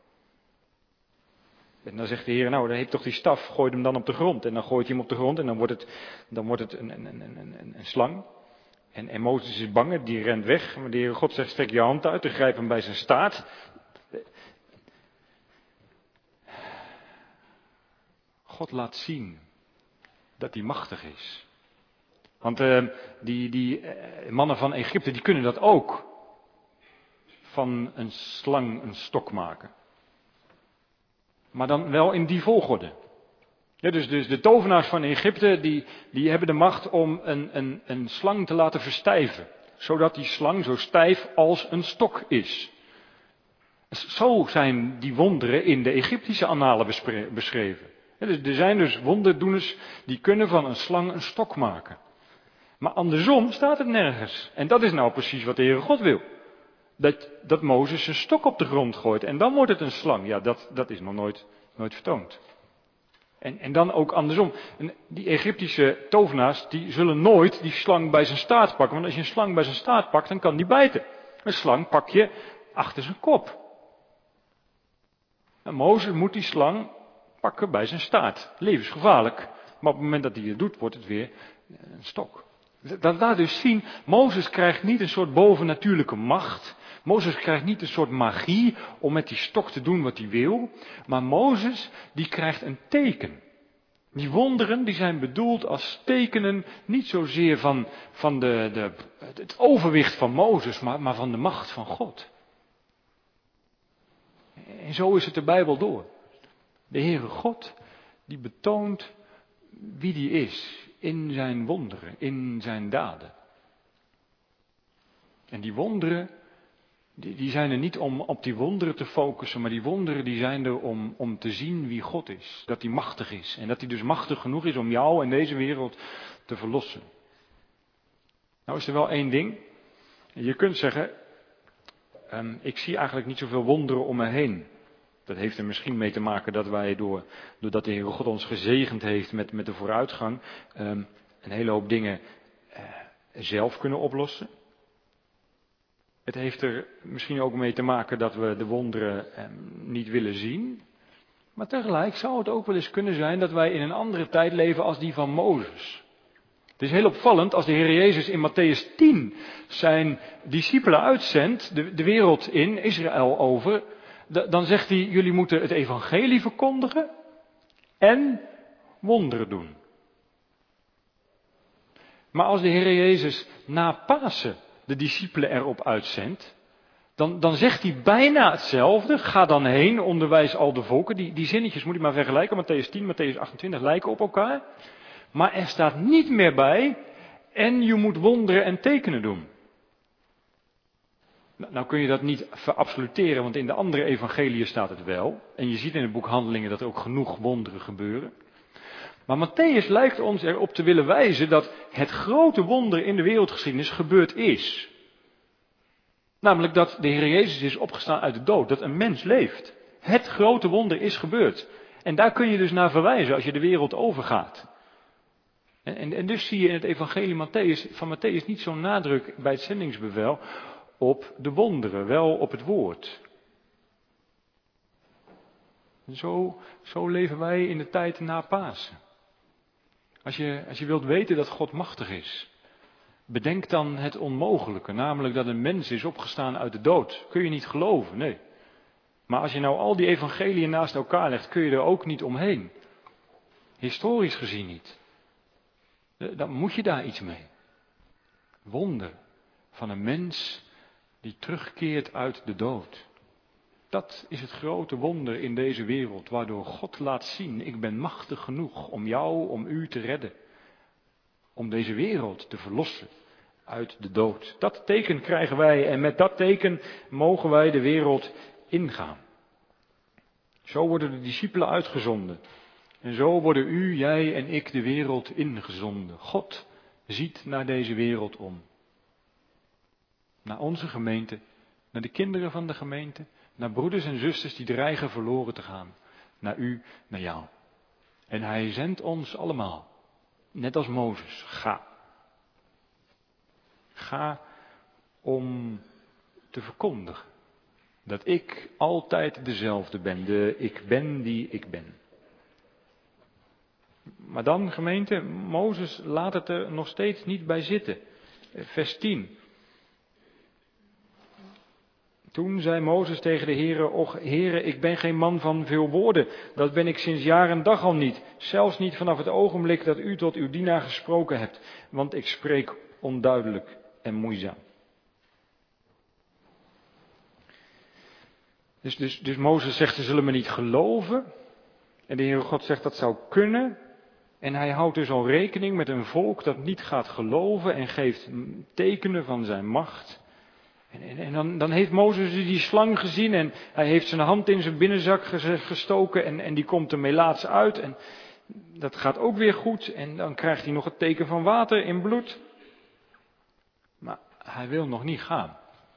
En dan zegt de Heer, nou, dan heeft toch die staf, gooi hem dan op de grond. En dan gooit hij hem op de grond en dan wordt het een slang. En Mozes is bang, die rent weg. Maar de Heer God zegt, strek je hand uit en grijp hem bij zijn staart. God laat zien dat hij machtig is. Want die mannen van Egypte, die kunnen dat ook. Van een slang een stok maken. Maar dan wel in die volgorde. Ja, dus de tovenaars van Egypte, die hebben de macht om een slang te laten verstijven. Zodat die slang zo stijf als een stok is. Zo zijn die wonderen in de Egyptische annalen beschreven. Ja, dus er zijn dus wonderdoeners die kunnen van een slang een stok maken. Maar andersom staat het nergens. En dat is nou precies wat de Heere God wil. Dat Mozes een stok op de grond gooit en dan wordt het een slang. Ja, dat is nog nooit vertoond. En dan ook andersom. Die Egyptische tovenaars, die zullen nooit die slang bij zijn staart pakken. Want als je een slang bij zijn staart pakt, dan kan die bijten. Een slang pak je achter zijn kop. En Mozes moet die slang pakken bij zijn staart. Levensgevaarlijk. Maar op het moment dat hij het doet, wordt het weer een stok. Dat laat dus zien, Mozes krijgt niet een soort bovennatuurlijke macht. Mozes krijgt niet een soort magie om met die stok te doen wat hij wil. Maar Mozes, die krijgt een teken. Die wonderen, die zijn bedoeld als tekenen, niet zozeer van het overwicht van Mozes, maar van de macht van God. En zo is het de Bijbel door. De Heere God, die betoont wie die is in zijn wonderen, in zijn daden. En die wonderen, die zijn er niet om op die wonderen te focussen, maar die wonderen die zijn er om te zien wie God is. Dat hij machtig is en dat hij dus machtig genoeg is om jou en deze wereld te verlossen. Nou is er wel één ding. Je kunt zeggen, ik zie eigenlijk niet zoveel wonderen om me heen. Dat heeft er misschien mee te maken dat wij doordat de Heere God ons gezegend heeft met de vooruitgang, een hele hoop dingen zelf kunnen oplossen. Het heeft er misschien ook mee te maken dat we de wonderen niet willen zien. Maar tegelijk zou het ook wel eens kunnen zijn dat wij in een andere tijd leven als die van Mozes. Het is heel opvallend als de Heer Jezus in Mattheüs 10 zijn discipelen uitzendt, de wereld in, Israël over. Dan zegt hij, jullie moeten het evangelie verkondigen en wonderen doen. Maar als de Heer Jezus na Pasen de discipelen erop uitzendt, dan zegt hij bijna hetzelfde. Ga dan heen, onderwijs al de volken. Die zinnetjes moet je maar vergelijken. Mattheüs 10, Mattheüs 28 lijken op elkaar. Maar er staat niet meer bij, en je moet wonderen en tekenen doen. Nou kun je dat niet verabsoluteren, want in de andere evangeliën staat het wel. En je ziet in het boek Handelingen dat er ook genoeg wonderen gebeuren. Maar Mattheüs lijkt ons erop te willen wijzen dat het grote wonder in de wereldgeschiedenis gebeurd is. Namelijk dat de Heer Jezus is opgestaan uit de dood, dat een mens leeft. Het grote wonder is gebeurd. En daar kun je dus naar verwijzen als je de wereld overgaat. En dus zie je in het evangelie van Mattheüs niet zo'n nadruk bij het zendingsbevel op de wonderen, wel op het woord. En zo leven wij in de tijd na Pasen. Als je wilt weten dat God machtig is, bedenk dan het onmogelijke, namelijk dat een mens is opgestaan uit de dood. Kun je niet geloven, nee. Maar als je nou al die evangeliën naast elkaar legt, kun je er ook niet omheen. Historisch gezien niet. Dan moet je daar iets mee. Wonder van een mens die terugkeert uit de dood. Dat is het grote wonder in deze wereld, waardoor God laat zien, ik ben machtig genoeg om jou, om u te redden. Om deze wereld te verlossen uit de dood. Dat teken krijgen wij en met dat teken mogen wij de wereld ingaan. Zo worden de discipelen uitgezonden. En zo worden u, jij en ik de wereld ingezonden. God ziet naar deze wereld om. Naar onze gemeente, naar de kinderen van de gemeente, naar broeders en zusters die dreigen verloren te gaan. Naar u, naar jou. En hij zendt ons allemaal, net als Mozes, ga. Ga om te verkondigen dat ik altijd dezelfde ben, de ik ben die ik ben. Maar dan, gemeente, Mozes laat het er nog steeds niet bij zitten. Vers 10. Toen zei Mozes tegen de Heere, och Heere, ik ben geen man van veel woorden. Dat ben ik sinds jaar en dag al niet. Zelfs niet vanaf het ogenblik dat u tot uw dienaar gesproken hebt. Want ik spreek onduidelijk en moeizaam. Dus Mozes zegt, ze zullen me niet geloven. En de Heere God zegt, dat zou kunnen. En hij houdt dus al rekening met een volk dat niet gaat geloven en geeft tekenen van zijn macht. En dan heeft Mozes die slang gezien en hij heeft zijn hand in zijn binnenzak gestoken en die komt er melaats uit. En dat gaat ook weer goed en dan krijgt hij nog het teken van water in bloed. Maar hij wil nog niet gaan.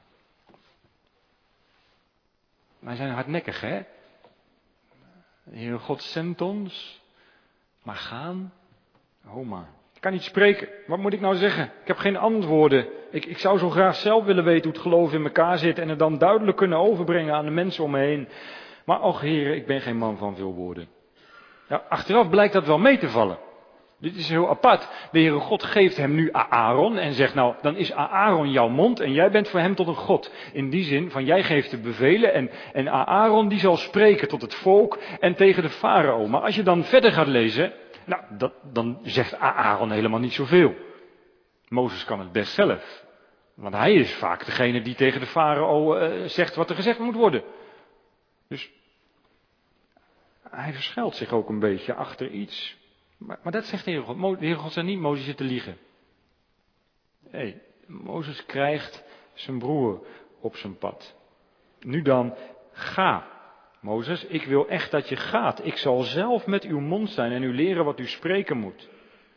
Wij zijn hardnekkig, hè? De Heere God zendt ons, maar gaan, oh maar. Ik kan niet spreken, wat moet ik nou zeggen? Ik heb geen antwoorden. Ik zou zo graag zelf willen weten hoe het geloof in elkaar zit en het dan duidelijk kunnen overbrengen aan de mensen om me heen. Maar och Heere, ik ben geen man van veel woorden. Ja, achteraf blijkt dat wel mee te vallen. Dit is heel apart. De Heere God geeft hem nu Aaron en zegt nou, dan is Aaron jouw mond en jij bent voor hem tot een God. In die zin van jij geeft de bevelen en Aaron die zal spreken tot het volk en tegen de farao. Maar als je dan verder gaat lezen, nou, dan zegt Aaron helemaal niet zoveel. Mozes kan het best zelf. Want hij is vaak degene die tegen de farao zegt wat er gezegd moet worden. Dus hij verschuilt zich ook een beetje achter iets. Maar dat zegt de Heere God. De Heere God zei niet, Mozes zit te liegen. Nee, Mozes krijgt zijn broer op zijn pad. Nu dan, ga. Mozes, ik wil echt dat je gaat. Ik zal zelf met uw mond zijn en u leren wat u spreken moet.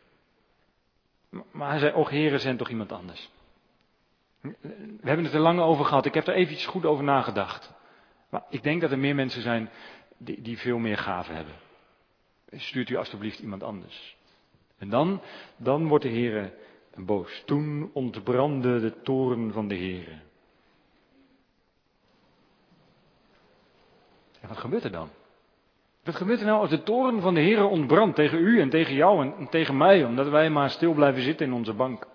Maar hij zei, och Heere, zend toch iemand anders. We hebben het er lang over gehad. Ik heb er even iets goed over nagedacht. Maar ik denk dat er meer mensen zijn die veel meer gaven hebben. Stuurt u alstublieft iemand anders. En dan wordt de Heere boos. Toen ontbrandde de toorn van de Heere. En wat gebeurt er dan? Wat gebeurt er nou als de toorn van de Heere ontbrandt tegen u en tegen jou en tegen mij, omdat wij maar stil blijven zitten in onze bank?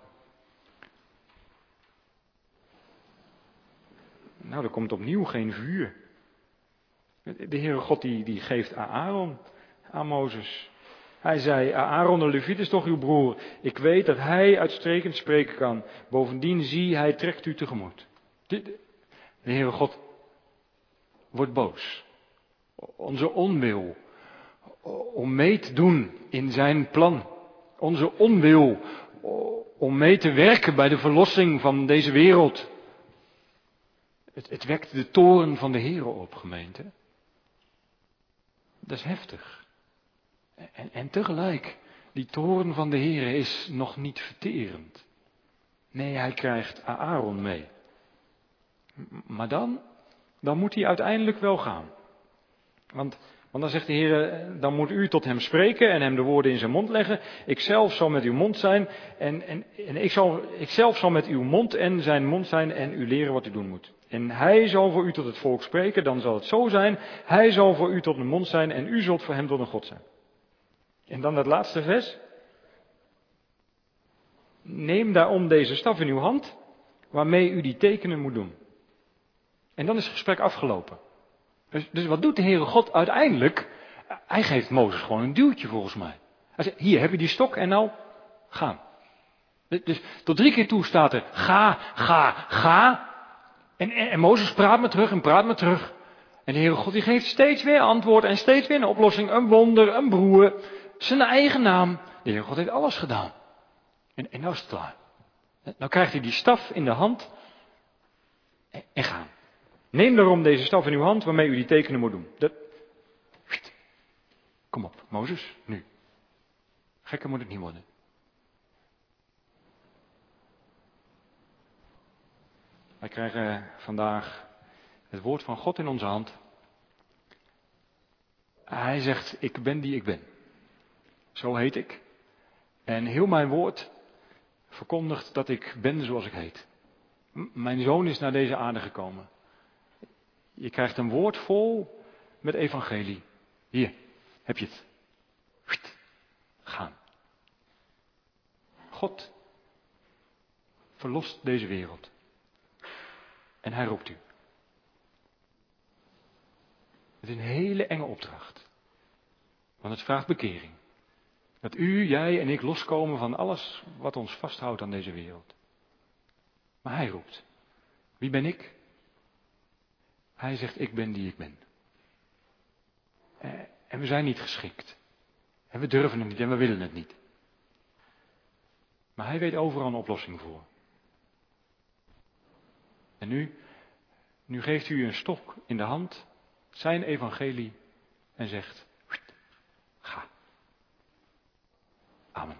Nou, er komt opnieuw geen vuur. De Heere God die geeft Aaron aan Mozes. Hij zei, Aaron de Leviet is toch uw broer. Ik weet dat hij uitstekend spreken kan. Bovendien zie, hij trekt u tegemoet. De Heere God wordt boos. Onze onwil om mee te doen in zijn plan. Onze onwil om mee te werken bij de verlossing van deze wereld. Het wekt de toorn van de Heere op, gemeente. Dat is heftig. En tegelijk, die toorn van de Heere is nog niet verterend. Nee, hij krijgt Aaron mee. Maar dan moet hij uiteindelijk wel gaan. Want dan zegt de Heer, dan moet u tot hem spreken en hem de woorden in zijn mond leggen. Ikzelf zal met uw mond zijn en ikzelf zal met uw mond en zijn mond zijn en u leren wat u doen moet. En hij zal voor u tot het volk spreken, dan zal het zo zijn. Hij zal voor u tot een mond zijn en u zult voor hem tot een God zijn. En dan dat laatste vers. Neem daarom deze staf in uw hand, waarmee u die tekenen moet doen. En dan is het gesprek afgelopen. Dus wat doet de Heere God uiteindelijk? Hij geeft Mozes gewoon een duwtje volgens mij. Hij zegt, hier heb je die stok en nou, gaan. Dus tot 3 keer toe staat er, ga. En Mozes praat me terug en praat me terug. En de Heere God die geeft steeds weer antwoord en steeds weer een oplossing, een wonder, een broer, zijn eigen naam. De Heere God heeft alles gedaan. En nou is het klaar. Nou krijgt hij die staf in de hand en gaan. Neem daarom deze staf in uw hand waarmee u die tekenen moet doen. Kom op, Mozes, nu. Gekker moet het niet worden. Wij krijgen vandaag het woord van God in onze hand. Hij zegt, ik ben die ik ben. Zo heet ik. En heel mijn woord verkondigt dat ik ben zoals ik heet. Mijn zoon is naar deze aarde gekomen. Je krijgt een woord vol met evangelie. Hier, heb je het. Gaan. God verlost deze wereld. En hij roept u. Het is een hele enge opdracht. Want het vraagt bekering. Dat u, jij en ik loskomen van alles wat ons vasthoudt aan deze wereld. Maar hij roept. Wie ben ik? Hij zegt, ik ben die ik ben. En we zijn niet geschikt. En we durven het niet en we willen het niet. Maar hij weet overal een oplossing voor. En nu geeft u een stok in de hand, zijn evangelie, en zegt, ga. Amen.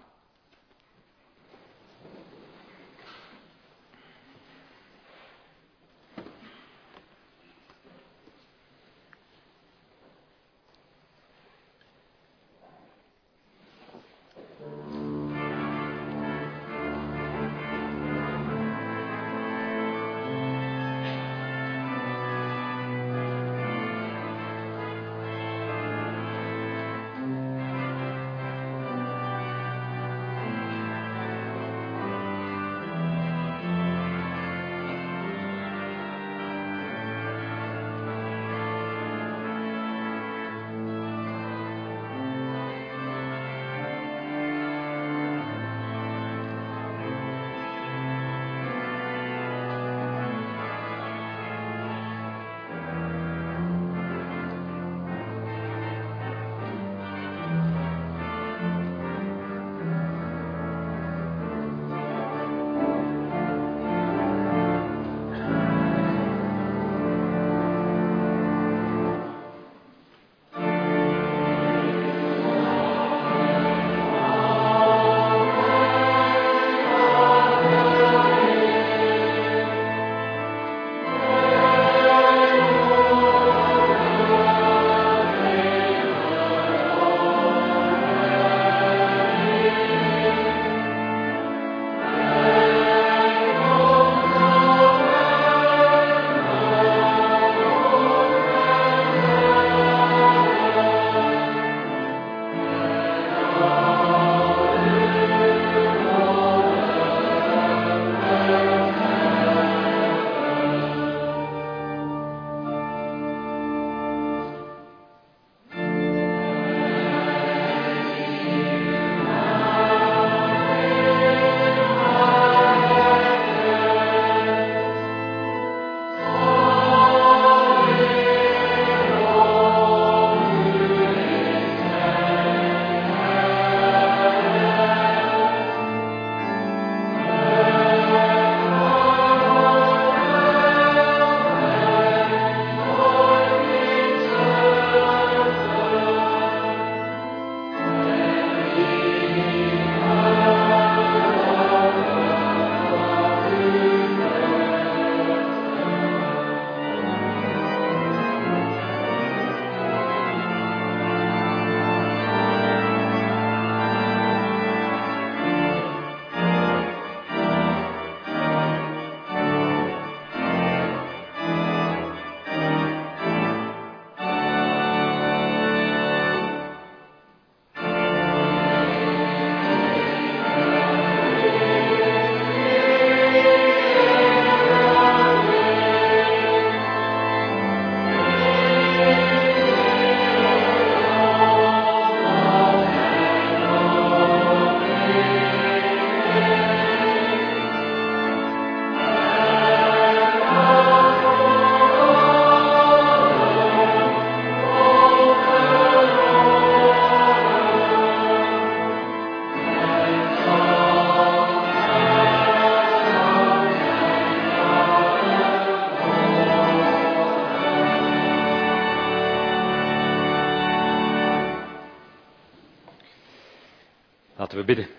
Laten we bidden.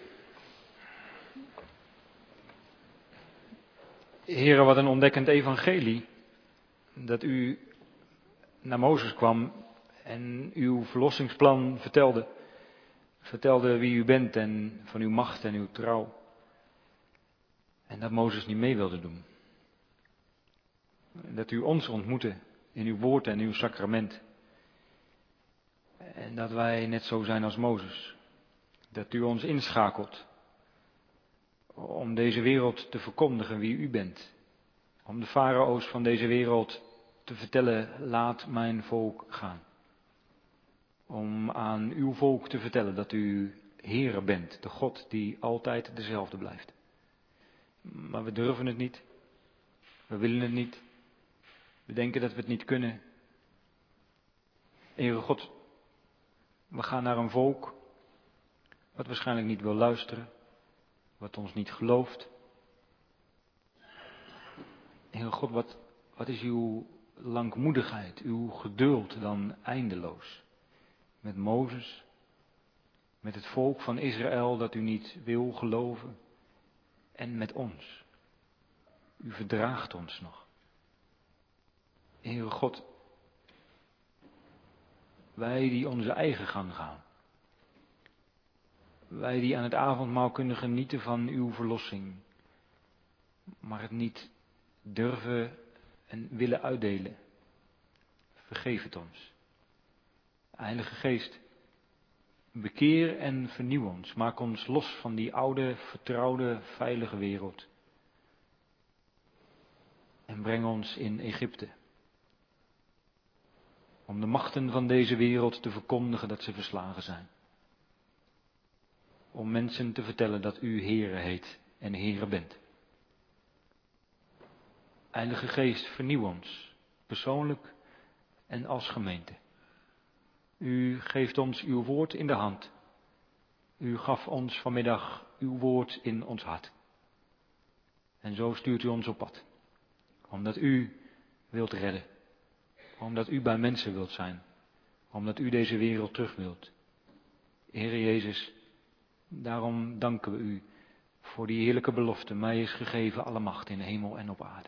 Heere, wat een ontdekkend evangelie. Dat u naar Mozes kwam en uw verlossingsplan vertelde. Vertelde wie u bent en van uw macht en uw trouw. En dat Mozes niet mee wilde doen. Dat u ons ontmoette in uw woord en uw sacrament. En dat wij net zo zijn als Mozes. Dat u ons inschakelt om deze wereld te verkondigen wie u bent. Om de farao's van deze wereld te vertellen, laat mijn volk gaan. Om aan uw volk te vertellen dat u Heere bent, de God die altijd dezelfde blijft. Maar we durven het niet. We willen het niet. We denken dat we het niet kunnen. Heere God, we gaan naar een volk wat waarschijnlijk niet wil luisteren, wat ons niet gelooft. Heere God, wat is uw langmoedigheid, uw geduld dan eindeloos? Met Mozes, met het volk van Israël dat u niet wil geloven en met ons. U verdraagt ons nog. Heere God, wij die onze eigen gang gaan. Wij die aan het avondmaal kunnen genieten van uw verlossing, maar het niet durven en willen uitdelen. Vergeef het ons. Heilige Geest, bekeer en vernieuw ons. Maak ons los van die oude, vertrouwde, veilige wereld. En breng ons in Egypte. Om de machten van deze wereld te verkondigen dat ze verslagen zijn. Om mensen te vertellen dat u Heere heet en Heere bent. Heilige Geest, vernieuw ons, persoonlijk en als gemeente. U geeft ons uw woord in de hand. U gaf ons vanmiddag uw woord in ons hart. En zo stuurt u ons op pad. Omdat u wilt redden. Omdat u bij mensen wilt zijn. Omdat u deze wereld terug wilt. Heere Jezus, daarom danken we u voor die heerlijke belofte. Mij is gegeven alle macht in hemel en op aarde.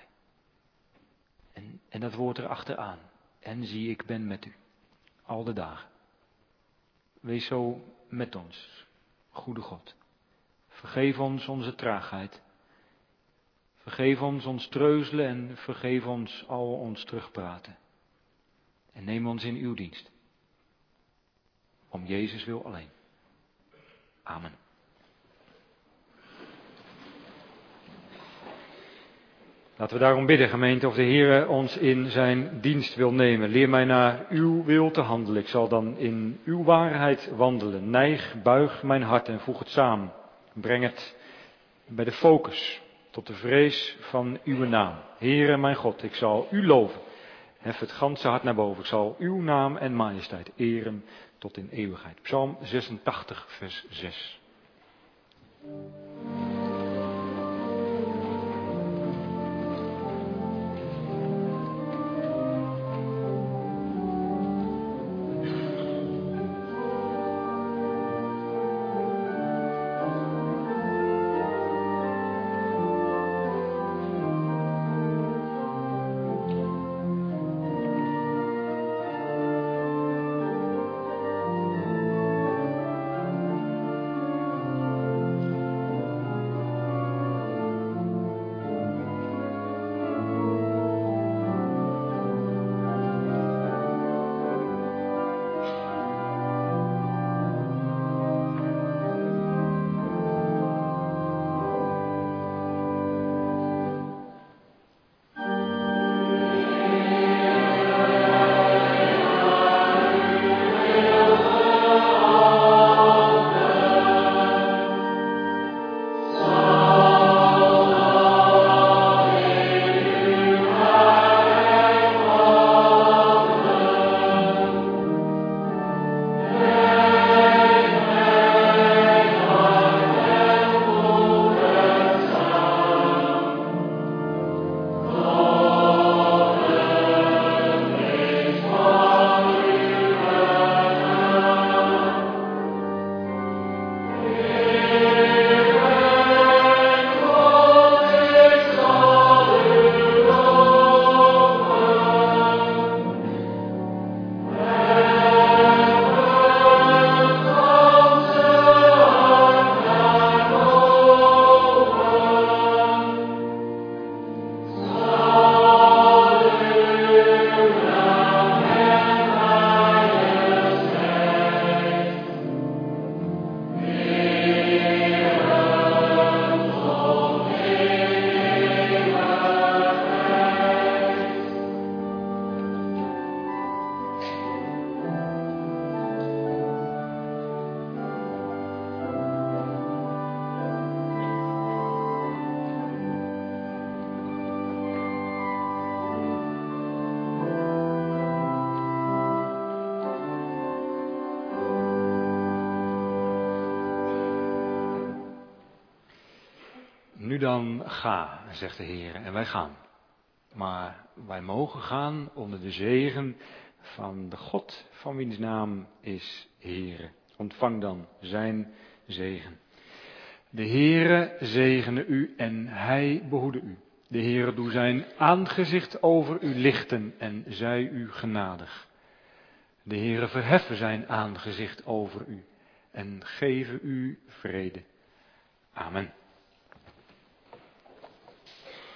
En dat woord erachteraan. En zie, ik ben met u. Al de dagen. Wees zo met ons, goede God. Vergeef ons onze traagheid. Vergeef ons ons treuzelen en vergeef ons al ons terugpraten. En neem ons in uw dienst. Om Jezus wil alleen. Amen. Laten we daarom bidden, gemeente, of de Heer ons in zijn dienst wil nemen. Leer mij naar uw wil te handelen. Ik zal dan in uw waarheid wandelen. Neig, buig mijn hart en voeg het samen. Breng het bij de focus, tot de vrees van uw naam. Heere, mijn God, ik zal u loven. Hef het ganse hart naar boven. Ik zal uw naam en majesteit eren tot in eeuwigheid. Psalm 86, vers 6. Nu dan ga, zegt de Heer, en wij gaan. Maar wij mogen gaan onder de zegen van de God van wiens naam is Heere. Ontvang dan zijn zegen. De Heere zegene u en hij behoede u. De Heere doe zijn aangezicht over u lichten en zij u genadig. De Heere verheffen zijn aangezicht over u en geven u vrede. Amen.